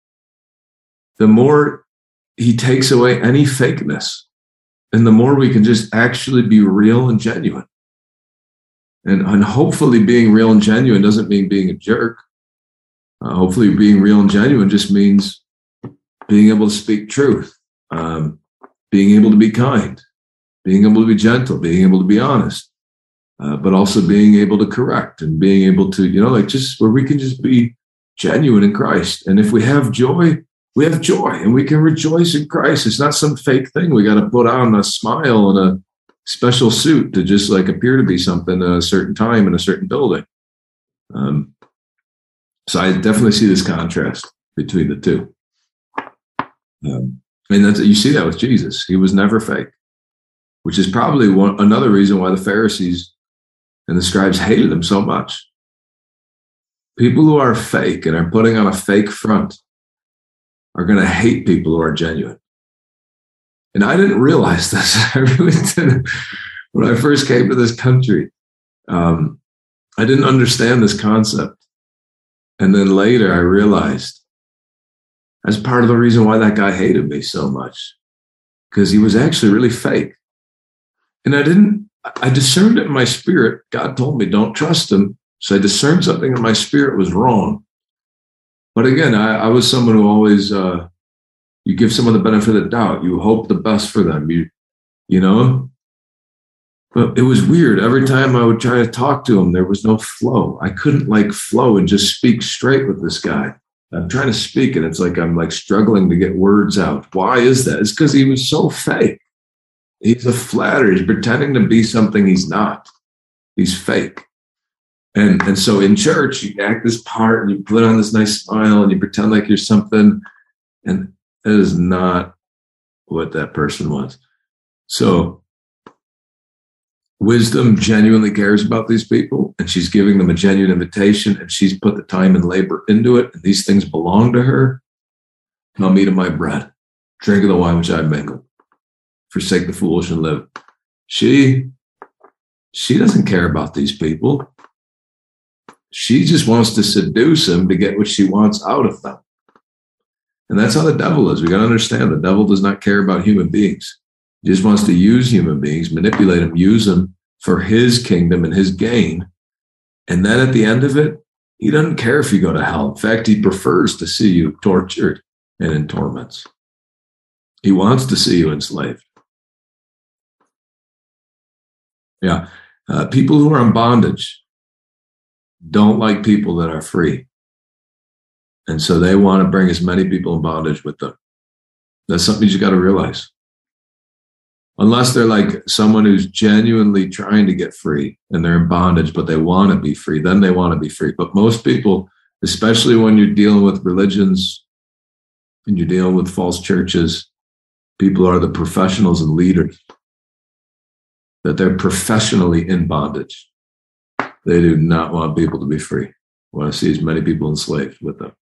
the more he takes away any fakeness, and the more we can just actually be real and genuine. And, and hopefully being real and genuine doesn't mean being a jerk. Uh, hopefully being real and genuine just means being able to speak truth, um, being able to be kind, being able to be gentle, being able to be honest, uh, but also being able to correct and being able to, you know, like just where we can just be genuine in Christ. And if we have joy, we have joy, and we can rejoice in Christ. It's not some fake thing we got to put on a smile and a special suit to just like appear to be something at a certain time in a certain building. Um, so I definitely see this contrast between the two. Um, and that's, you see that with Jesus. He was never fake, which is probably one, another reason why the Pharisees and the scribes hated him so much. People who are fake and are putting on a fake front are going to hate people who are genuine. And I didn't realize this. I really didn't. When I first came to this country, um, I didn't understand this concept. And then later I realized that's part of the reason why that guy hated me so much, because he was actually really fake. And I didn't, I discerned it in my spirit. God told me, don't trust him. So I discerned something in my spirit was wrong. But again, I, I was someone who always, uh, you give someone the benefit of the doubt. You hope the best for them, you, you know? But it was weird. Every time I would try to talk to him, there was no flow. I couldn't like flow and just speak straight with this guy. I'm trying to speak, and it's like I'm like struggling to get words out. Why is that? It's because he was so fake. He's a flatterer. He's pretending to be something he's not. He's fake. And and so in church, you act this part, and you put on this nice smile, and you pretend like you're something, and that is not what that person was. So wisdom genuinely cares about these people, and she's giving them a genuine invitation, and she's put the time and labor into it, and these things belong to her. Come eat of my bread, drink of the wine which I mingled, forsake the foolish and live. She, she doesn't care about these people. She just wants to seduce them to get what she wants out of them. And that's how the devil is. We got to understand the devil does not care about human beings. He just wants to use human beings, manipulate them, use them for his kingdom and his gain. And then at the end of it, he doesn't care if you go to hell. In fact, he prefers to see you tortured and in torments. He wants to see you enslaved. Yeah. Uh, people who are in bondage don't like people that are free. And so they want to bring as many people in bondage with them. That's something you got to realize. Unless they're like someone who's genuinely trying to get free and they're in bondage, but they want to be free, then they want to be free. But most people, especially when you're dealing with religions and you're dealing with false churches, people are the professionals and leaders, that they're professionally in bondage. They do not want people to be free. They want to see as many people enslaved with them.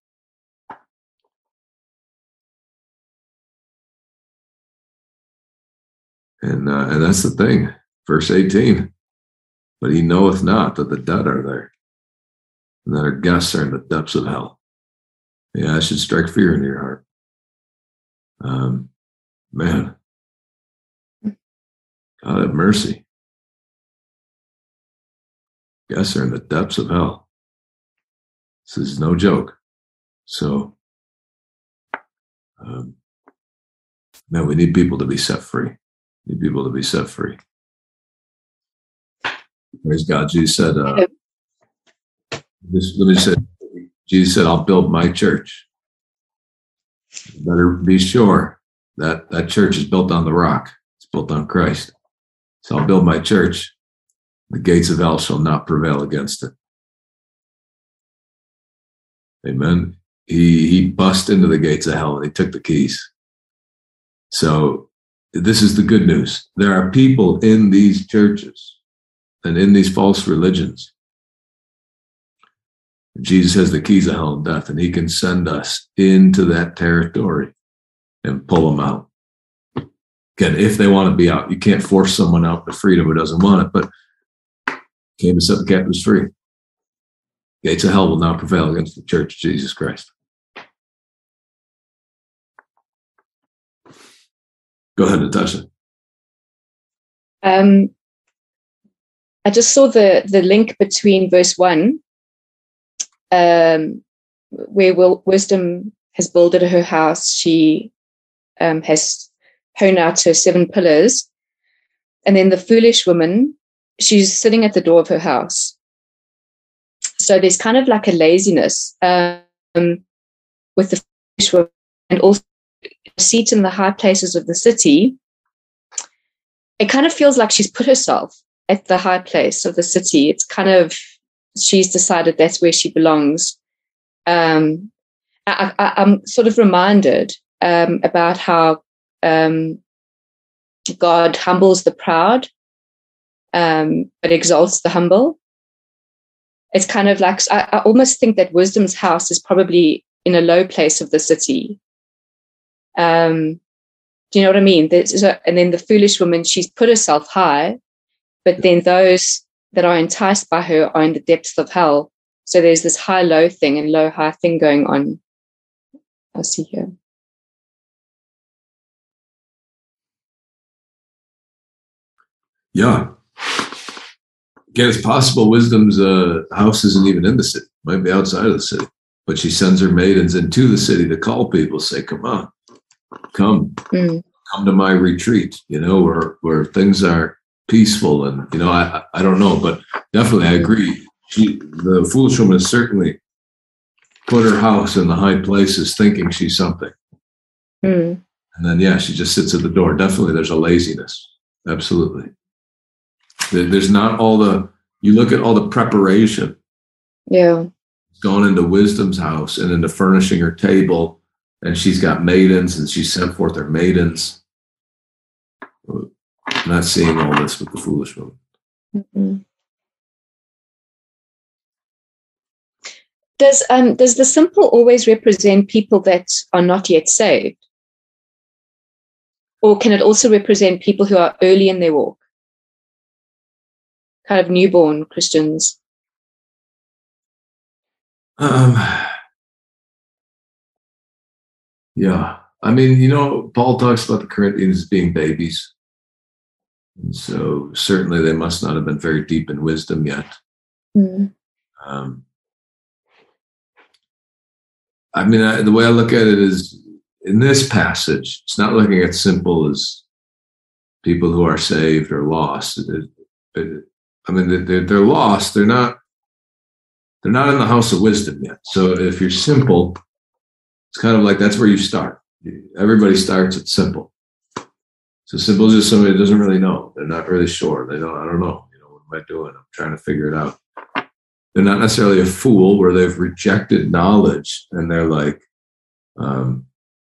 And uh, and that's the thing. Verse eighteen. But he knoweth not that the dead are there, and that our guests are in the depths of hell. Yeah, I should strike fear into your heart. Um, man, God have mercy. Guests are in the depths of hell. This is no joke. So, um, Man, we need people to be set free. We need people to be set free. Praise God. Jesus said, uh, this, let me say, Jesus said, I'll build my church. You better be sure that that church is built on the rock. It's built on Christ. So I'll build my church. The gates of hell shall not prevail against it. Amen. He, he bust into the gates of hell and he took the keys. So this is the good news. There are people in these churches and in these false religions. Jesus has the keys of hell and death, and he can send us into that territory and pull them out. Again, if they want to be out, you can't force someone out to freedom who doesn't want it, but came to set the captives free. Gates of hell will not prevail against the church of Jesus Christ. Go ahead, Natasha. Um, I just saw the, the link between verse one, um, where will, wisdom has builded her house. She um, has hewn out her seven pillars. And then the foolish woman, she's sitting at the door of her house. So there's kind of like a laziness um, with the foolish woman, and also a seat in the high places of the city. It kind of feels like she's put herself at the high place of the city. It's kind of, she's decided that's where she belongs. Um, I, I, I'm sort of reminded um, about how um, God humbles the proud, um, but exalts the humble. It's kind of like, I, I almost think that wisdom's house is probably in a low place of the city. Um, do you know what I mean? There's a, and then the foolish woman, she's put herself high, but then those that are enticed by her are in the depths of hell. So there's this high-low thing and low-high thing going on. I see here. Yeah. Again, it's possible wisdom's uh, house isn't even in the city. It might be outside of the city. But she sends her maidens into the city to call people, say, come on, come, mm. come to my retreat, you know, where, where things are peaceful. And, you know, I, I don't know, but definitely I agree. She, the foolish woman has certainly put her house in the high places thinking she's something. Mm. And then, yeah, she just sits at the door. Definitely there's a laziness. Absolutely. There's not all the, you look at all the preparation. Yeah. Gone into wisdom's house and into furnishing her table, and she's got maidens and she sent forth her maidens. I'm not seeing all this with the foolish woman. Mm-hmm. Does um does the simple always represent people that are not yet saved? Or can it also represent people who are early in their walk? Kind of newborn Christians? Um, yeah, I mean, you know, Paul talks about the Corinthians being babies. And so certainly they must not have been very deep in wisdom yet. Mm. Um, I mean, I, the way I look at it is in this passage, it's not looking at simple as people who are saved or lost. It, it, I mean, they're, they're lost. They're not, they're not in the house of wisdom yet. So if you're simple, it's kind of like that's where you start. Everybody starts at simple. So simple is just somebody that doesn't really know. They're not really sure. They don't, I don't know. You know, what am I doing? I'm trying to figure it out. They're not necessarily a fool where they've rejected knowledge and they're like, um,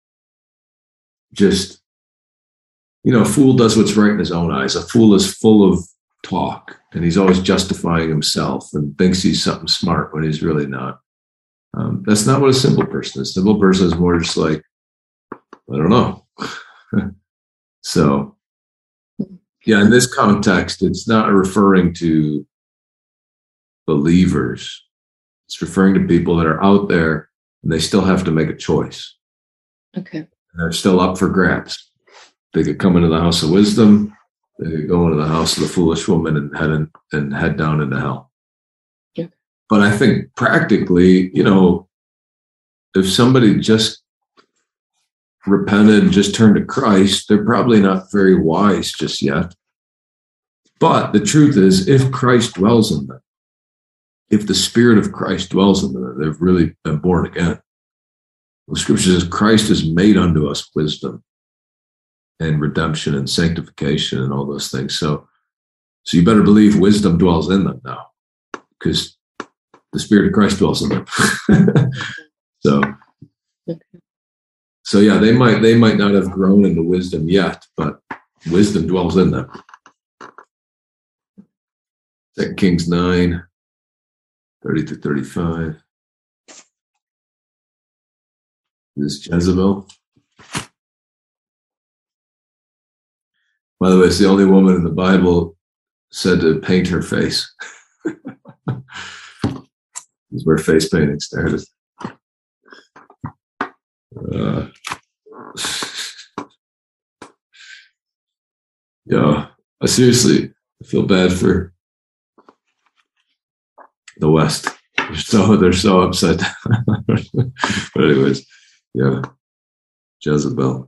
just, you know, a fool does what's right in his own eyes. A fool is full of talk and he's always justifying himself and thinks he's something smart when he's really not. Um, that's not what a simple person is. A simple person is more just like, I don't know. So, yeah, in this context, it's not referring to believers. It's referring to people that are out there and they still have to make a choice. Okay. And they're still up for grabs. They could come into the house of wisdom. They could go into the house of the foolish woman and head in, and head down into hell. Yeah. But I think practically, you know, if somebody just repented and just turned to Christ, they're probably not very wise just yet. But the truth is, if Christ dwells in them, if the Spirit of Christ dwells in them, they've really been born again. The scripture says Christ has made unto us wisdom and redemption and sanctification and all those things. So, so you better believe wisdom dwells in them now, because the Spirit of Christ dwells in them. so, so yeah, they might they might not have grown into wisdom yet, but wisdom dwells in them. Second Kings nine, thirty to thirty-five. This Jezebel. By the way, it's the only woman in the Bible said to paint her face. This is where face painting started. Uh, yeah, I seriously I feel bad for the West. They're so they're so upset. But anyways, yeah, Jezebel.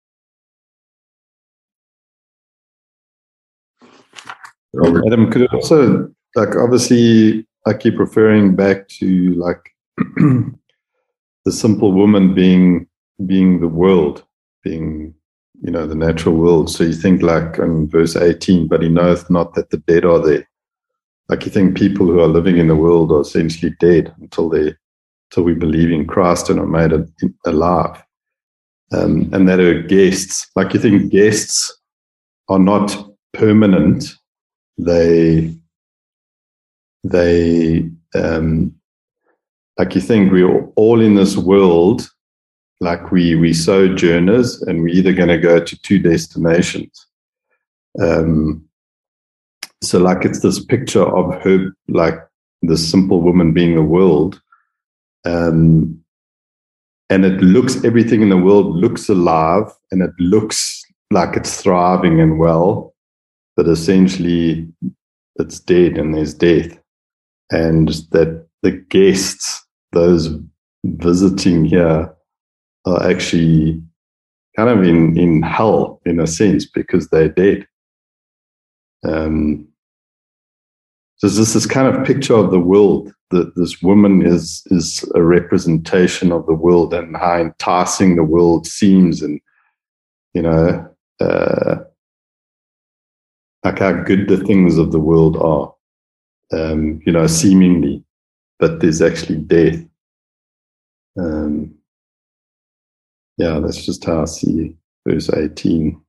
Adam, could it also, like, obviously, I keep referring back to, like, the simple woman being being the world, being, you know, the natural world. So you think, like, in verse eighteen, but he knoweth not that the dead are there. Like, you think people who are living in the world are essentially dead until they, until we believe in Christ and are made alive. Um, and that are guests. Like, you think guests are not permanent. They, they, um, like, you think we're all in this world, like we we sojourners, and we're either going to go to two destinations. Um, so, like, it's this picture of her, like, the simple woman being the world, um, and it looks, everything in the world looks alive, and it looks like it's thriving and well. But essentially, it's dead and there's death. And that the guests, those visiting here, are actually kind of in, in hell, in a sense, because they're dead. Um, so this is kind of picture of the world, that this woman is, is a representation of the world and how enticing the world seems, and, you know, uh, like how good the things of the world are, um, you know, seemingly, but there's actually death. Um, yeah, that's just how I see verse eighteen.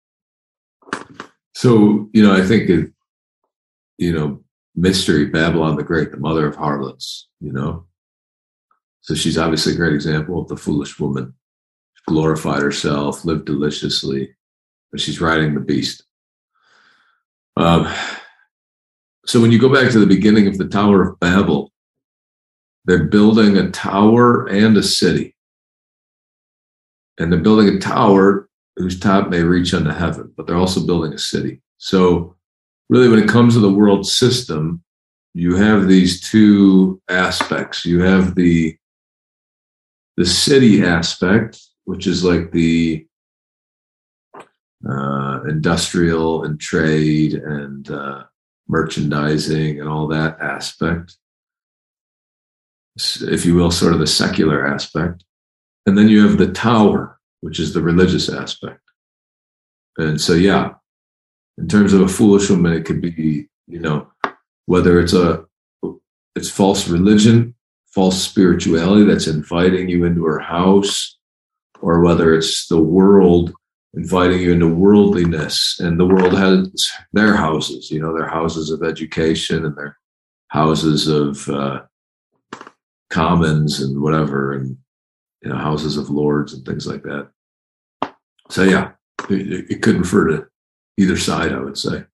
So, you know, I think, it, you know, mystery, Babylon the Great, the mother of harlots, you know. So she's obviously a great example of the foolish woman. She glorified herself, lived deliciously, but she's riding the beast. Um, so when you go back to the beginning of the Tower of Babel, they're building a tower and a city. And they're building a tower whose top may reach unto heaven, but they're also building a city. So really, when it comes to the world system, you have these two aspects. You have the, the city aspect, which is like the Uh, industrial and trade and uh, merchandising and all that aspect, if you will, sort of the secular aspect. And then you have the tower, which is the religious aspect. And so, yeah, in terms of a foolish woman, it could be, you know, whether it's a, it's false religion, false spirituality that's inviting you into her house, or whether it's the world inviting you into worldliness, and the world has their houses, you know, their houses of education and their houses of uh, commons and whatever, and, you know, houses of lords and things like that. So, yeah, it, it could refer to either side, I would say.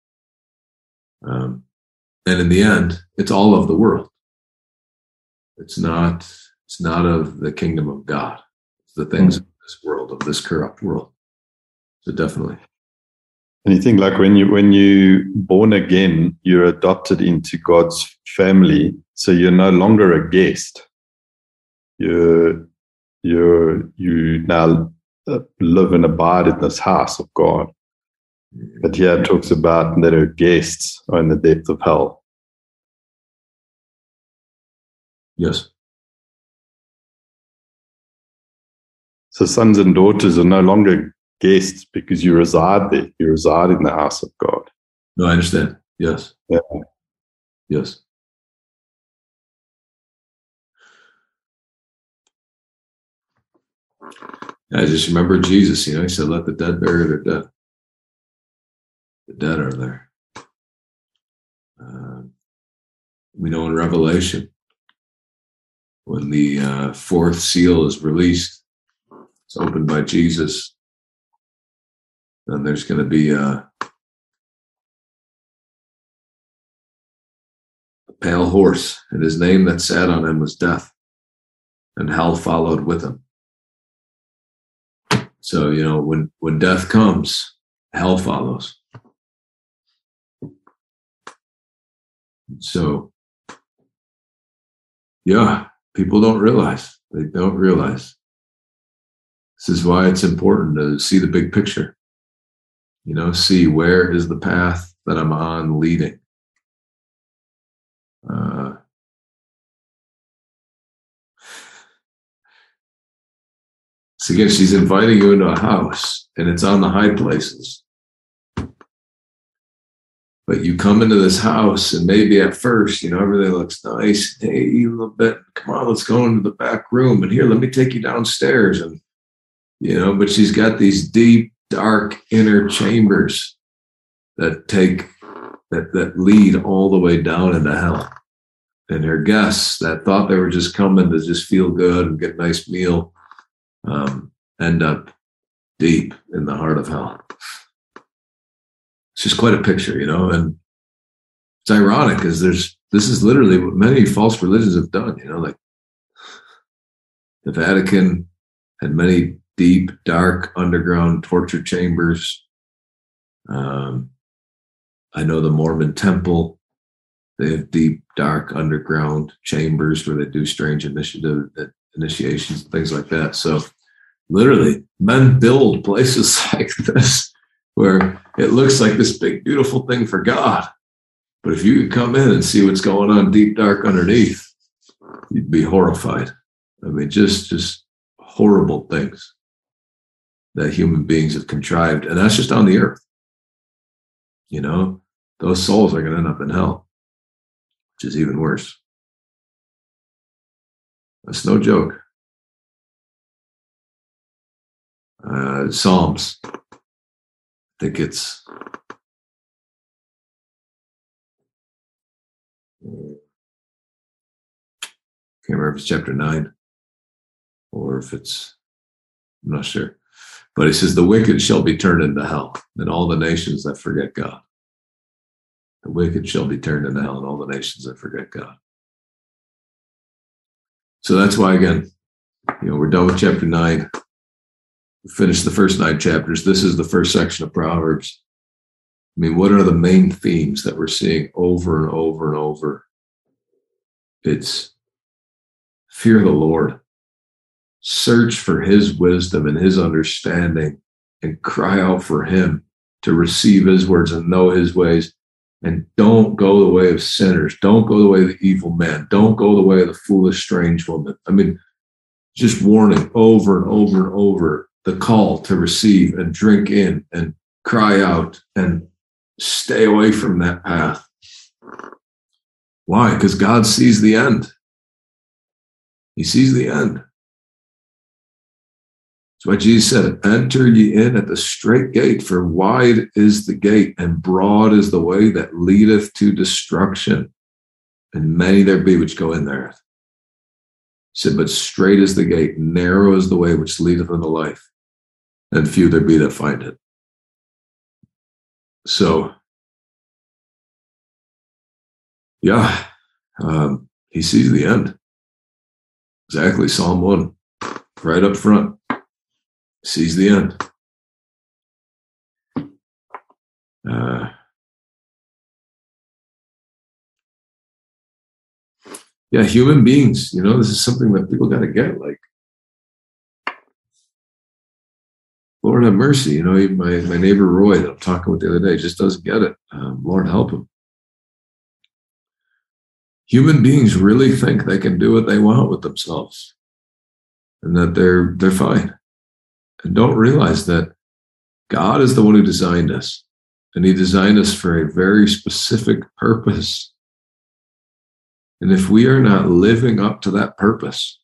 Um, and in the end, it's all of the world. It's not, it's not of the kingdom of God. It's the things mm-hmm. of this world, of this corrupt world. So definitely. And you think, like, when you when you born again, you're adopted into God's family, so you're no longer a guest. You're you're you now uh, live and abide in this house of God. But here it talks about that her guests are in the depth of hell. Yes. So sons and daughters are no longer guests because you reside there. You reside in the house of God. No, I understand. Yes. Yeah. Yes. I just remember Jesus, you know, he said, let the dead bury their dead. The dead are there. Uh, we know in Revelation, when the uh, fourth seal is released, it's opened by Jesus, then there's going to be a, a pale horse, and his name that sat on him was Death, and hell followed with him. So, you know, when, when death comes, hell follows. So, yeah, people don't realize. They don't realize. This is why it's important to see the big picture. You know, see where is the path that I'm on leading. Uh, so again, she's inviting you into a house, and it's on the high places. But you come into this house, and maybe at first, you know, everything looks nice. Hey, a little bit, come on, let's go into the back room. And here, let me take you downstairs. And, you know, but she's got these deep, dark inner chambers that take, that, that lead all the way down into hell. And her guests that thought they were just coming to just feel good and get a nice meal, um, end up deep in the heart of hell. It's just quite a picture, you know, and it's ironic because there's, this is literally what many false religions have done, you know, like the Vatican had many deep, dark, underground torture chambers. Um, I know the Mormon temple, they have deep, dark, underground chambers where they do strange initiative, initiations, things like that. So literally, men build places like this where it looks like this big, beautiful thing for God. But if you could come in and see what's going on deep, dark underneath, you'd be horrified. I mean, just, just horrible things that human beings have contrived. And that's just on the earth. You know, those souls are going to end up in hell, which is even worse. That's no joke. Uh, Psalms. I think it's can't remember if it's chapter nine or if it's, I'm not sure. But he says, the wicked shall be turned into hell, and all the nations that forget God. The wicked shall be turned into hell, and all the nations that forget God. So that's why, again, you know, we're done with chapter nine. We finished the first nine chapters. This is the first section of Proverbs. I mean, what are the main themes that we're seeing over and over and over? It's fear the Lord. Search for his wisdom and his understanding and cry out for him to receive his words and know his ways. And don't go the way of sinners. Don't go the way of the evil man. Don't go the way of the foolish, strange woman. I mean, just warning over and over and over the call to receive and drink in and cry out and stay away from that path. Why? Because God sees the end. He sees the end. That's why Jesus said, enter ye in at the straight gate, for wide is the gate and broad is the way that leadeth to destruction, and many there be which go in there. He said, but straight is the gate, narrow is the way which leadeth unto life, and few there be that find it. So, yeah, um, he sees the end. Exactly, Psalm one, right up front. Sees the end. Uh, yeah, human beings, you know, this is something that people got to get. Like, Lord have mercy. You know, my, my neighbor Roy that I'm talking with the other day just doesn't get it. Um, Lord help him. Human beings really think they can do what they want with themselves and that they're they're fine, and don't realize that God is the one who designed us, and he designed us for a very specific purpose. And if we are not living up to that purpose,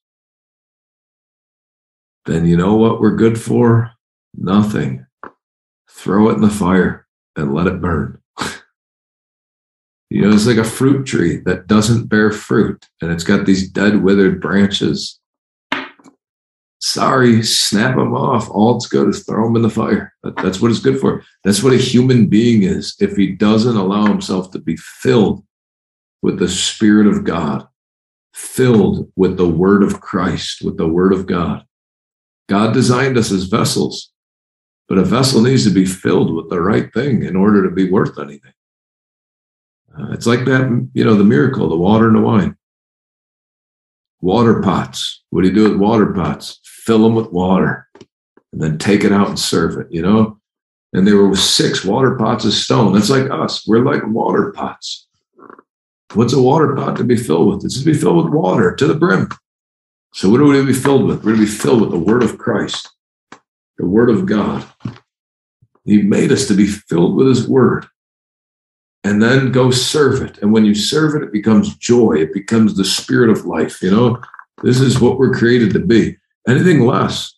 then you know what we're good for? Nothing. Throw it in the fire and let it burn. You know, it's like a fruit tree that doesn't bear fruit, and it's got these dead, withered branches. Sorry, snap them off. All it's good is throw them in the fire. That's what it's good for. That's what a human being is. If he doesn't allow himself to be filled with the Spirit of God, filled with the Word of Christ, with the Word of God. God designed us as vessels, but a vessel needs to be filled with the right thing in order to be worth anything. Uh, it's like that, you know, the miracle, the water and the wine. Water pots. What do you do with water pots? Fill them with water and then take it out and serve it, you know? And there were six water pots of stone. That's like us. We're like water pots. What's a water pot to be filled with? It's to be filled with water to the brim. So what are we to be filled with? We're to be filled with the Word of Christ, the Word of God. He made us to be filled with His Word. And then go serve it. And when you serve it, it becomes joy. It becomes the spirit of life. You know, this is what we're created to be. Anything less,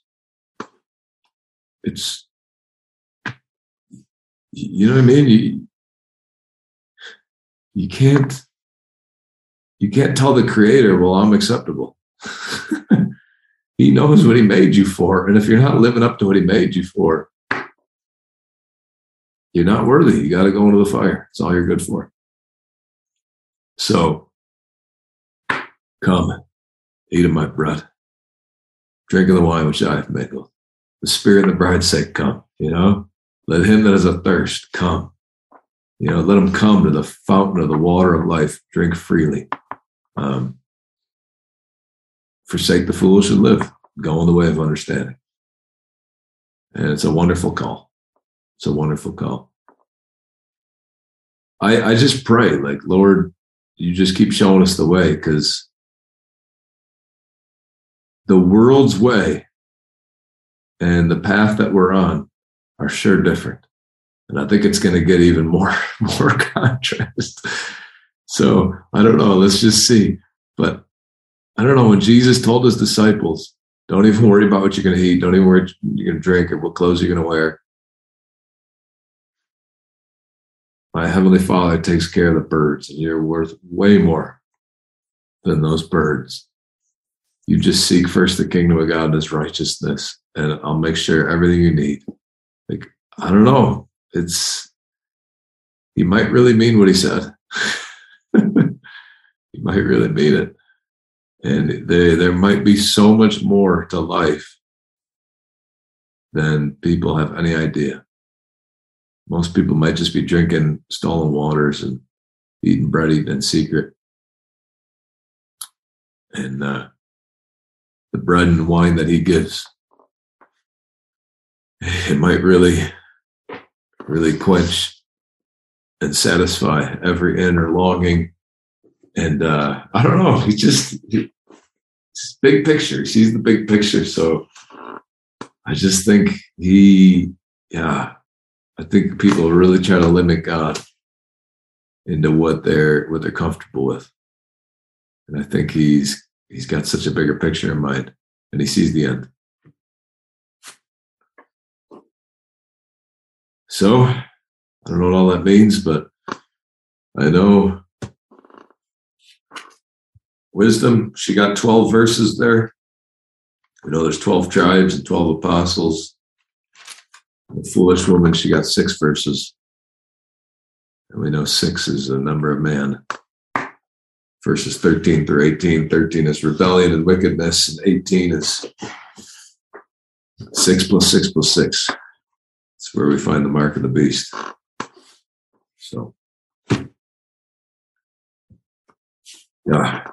it's, you know what I mean? You, you can't, you can't tell the Creator, well, I'm acceptable. He knows what He made you for. And if you're not living up to what He made you for, you're not worthy. You got to go into the fire. It's all you're good for. So, come, eat of my bread, drink of the wine which I have mingled. The Spirit and the bride say, come, you know, let him that is athirst come. You know, let him come to the fountain of the water of life, drink freely. Um, forsake the foolish and live. Go in the way of understanding. And it's a wonderful call. It's a wonderful call. I, I just pray, like, Lord, you just keep showing us the way, because the world's way and the path that we're on are sure different. And I think it's going to get even more, more contrast. So I don't know. Let's just see. But I don't know. When Jesus told his disciples, don't even worry about what you're going to eat. Don't even worry what you're going to drink or what clothes you're going to wear. My heavenly Father takes care of the birds, and you're worth way more than those birds. You just seek first the kingdom of God and his righteousness, and I'll make sure everything you need. Like, I don't know. It's, he might really mean what he said. He might really mean it. And they, there might be so much more to life than people have any idea. Most people might just be drinking stolen waters and eating bread eaten in secret. And uh, the bread and wine that he gives, it might really, really quench and satisfy every inner longing. And uh, I don't know, he just, he, it's big picture. He sees the big picture. So I just think he, yeah, I think people really try to limit God into what they're what they're comfortable with. And I think he's he's got such a bigger picture in mind, and he sees the end. So I don't know what all that means, but I know wisdom, she got twelve verses there. We know there's twelve tribes and twelve apostles. The foolish woman, she got six verses. And we know six is the number of man. Verses thirteen through eighteen. thirteen is rebellion and wickedness, and eighteen is six plus six plus six. That's where we find the mark of the beast. So, yeah.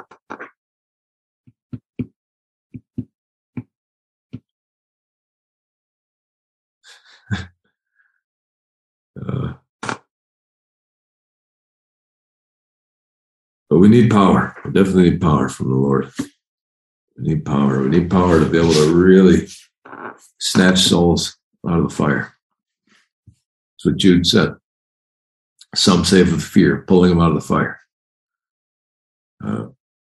But we need power. We definitely need power from the Lord. We need power. We need power to be able to really snatch souls out of the fire. That's what Jude said. Some save with fear, pulling them out of the fire. Uh,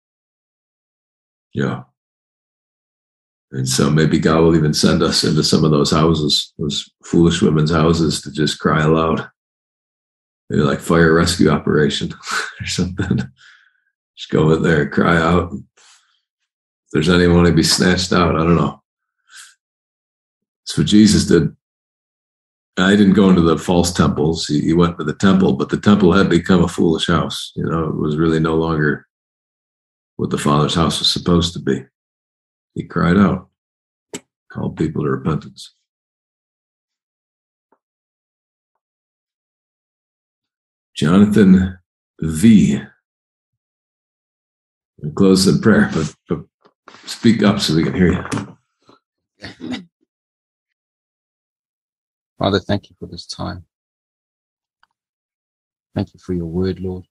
yeah. And so maybe God will even send us into some of those houses, those foolish women's houses, to just cry aloud. Maybe like fire rescue operation or something. Just go in there and cry out. If there's anyone to be snatched out, I don't know. That's what Jesus did. I didn't go into the false temples. He, he went to the temple, but the temple had become a foolish house. You know, it was really no longer what the Father's house was supposed to be. He cried out, called people to repentance. Jonathan V. We'll close in prayer, but, but speak up so we can hear you. Father, thank you for this time. Thank you for your word, Lord.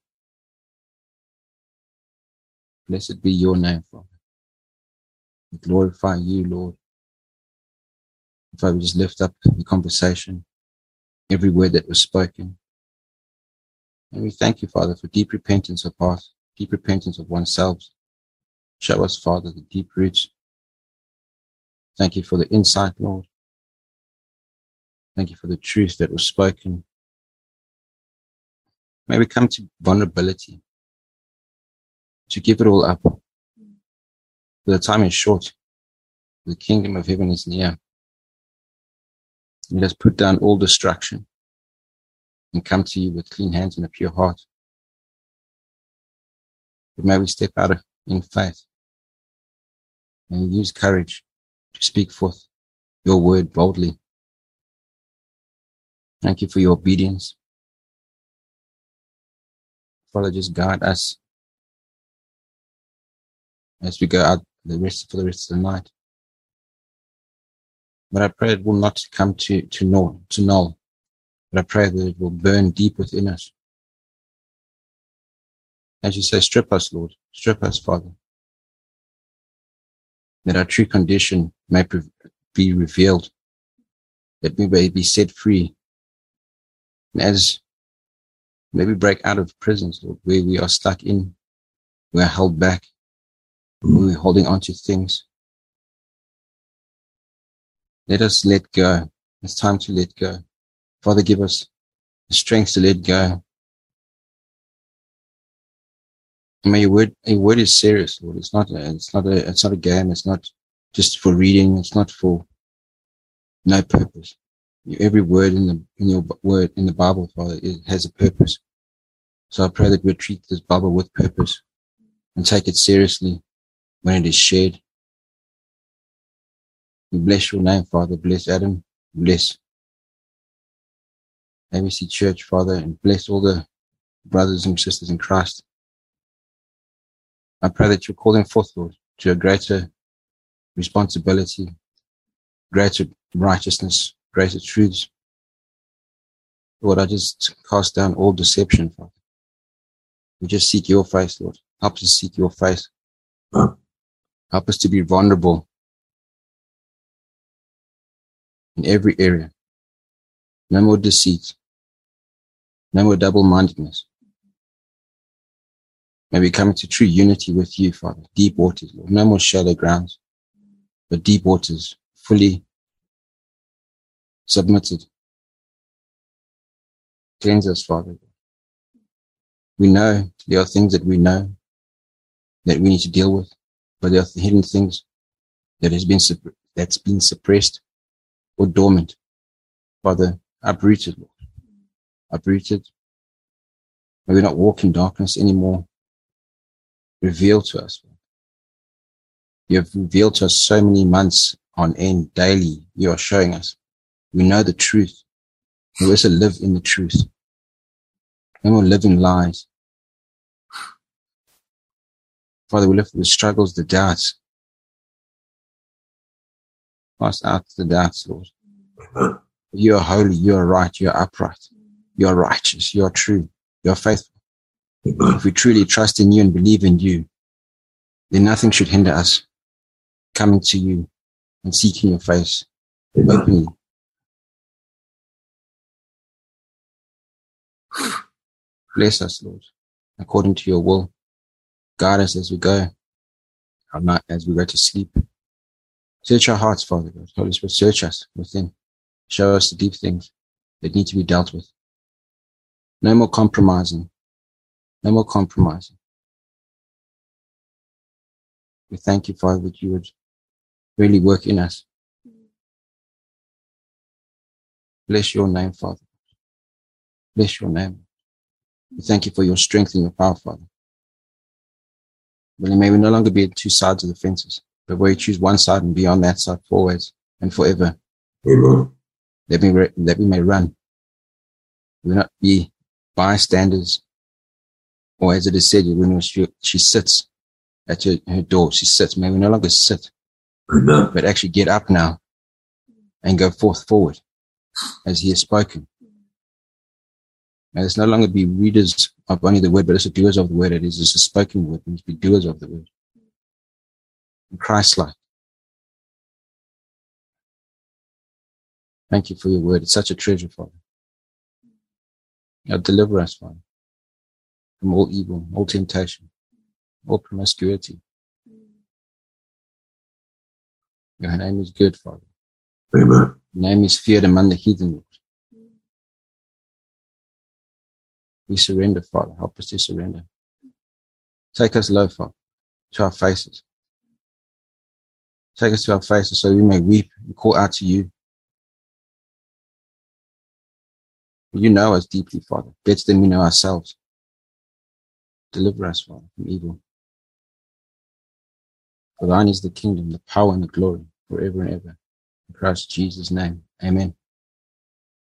Blessed be your name, Father. We glorify you, Lord. If I would just lift up the conversation, every word that was spoken. And we thank you, Father, for deep repentance of heart, deep repentance of oneself. Show us, Father, the deep roots. Thank you for the insight, Lord. Thank you for the truth that was spoken. May we come to vulnerability, to give it all up. For the time is short. The kingdom of heaven is near. Let us put down all distraction and come to you with clean hands and a pure heart. But may we step out in faith and use courage to speak forth your word boldly. Thank you for your obedience. Father, just guide us as we go out the rest for the rest of the night. But I pray it will not come to, to null, to null. But I pray that it will burn deep within us. As you say, strip us, Lord. Strip us, Father. That our true condition may be revealed. That we may be set free. And as maybe break out of prisons, Lord, where we are stuck in, we are held back, we're holding on to things. Let us let go. It's time to let go. Father, give us the strength to let go. And may your word, your word is serious, Lord. It's not, a, it's not a, it's not a game. It's not just for reading. It's not for no purpose. Every word in the in your word in the Bible, Father, it has a purpose. So I pray that we treat this Bible with purpose and take it seriously when it is shared. We bless your name, Father. Bless Adam. Bless A B C Church, Father, and bless all the brothers and sisters in Christ. I pray that you call them forth, Lord, to a greater responsibility, greater righteousness, greater truths. Lord, I just cast down all deception, Father. We just seek your face, Lord. Help us seek your face. Help us to be vulnerable in every area. No more deceit. No more double-mindedness. May we come into true unity with you, Father. Deep waters, Lord. No more shallow grounds, but deep waters, fully submitted. Cleanse us, Father. We know there are things that we know that we need to deal with, but there are hidden things that has been that's been suppressed or dormant. Father, uproot it, Lord. Uproot it. May we not walk in darkness anymore. Reveal to us, Lord. You have revealed to us so many months on end, daily. You are showing us. We know the truth. We also live in the truth. No more living lies. Father, we live with the struggles, the doubts. Cast out the doubts, Lord. You are holy, you are right, you are upright, you are righteous, you are true, you are faithful. Amen. If we truly trust in you and believe in you, then nothing should hinder us coming to you and seeking your face Amen. openly. Bless us, Lord, according to your will. Guide us as we go, our night as we go to sleep. Search our hearts, Father God. Holy Spirit, search us within. Show us the deep things that need to be dealt with. No more compromising. No more compromising. We thank you, Father, that you would really work in us. Bless your name, Father. Bless your name. We thank you for your strength and your power, Father. But may we no longer be at two sides of the fences, but where you choose one side and be on that side always and forever. Amen. That we, re- that we may run. We will not be bystanders, or as it is said, when she, she sits at her, her door, she sits. May we no longer sit, Amen. but actually get up now and go forth forward as he has spoken. May us no longer be readers of only the word, but also doers of the word. It is just a spoken word. We must be doers of the word. And Christ-like. Thank you for your word. It's such a treasure, Father. Now deliver us, Father, from all evil, all temptation, all promiscuity. Your name is good, Father. Amen. Your name is feared among the heathen, Lord. We surrender, Father. Help us to surrender. Take us low, Father, to our faces. Take us to our faces so we may weep and call out to you. You know us deeply, Father, better than we know ourselves. Deliver us, Father, from evil. For thine is the kingdom, the power, and the glory, forever and ever. In Christ Jesus' name, amen.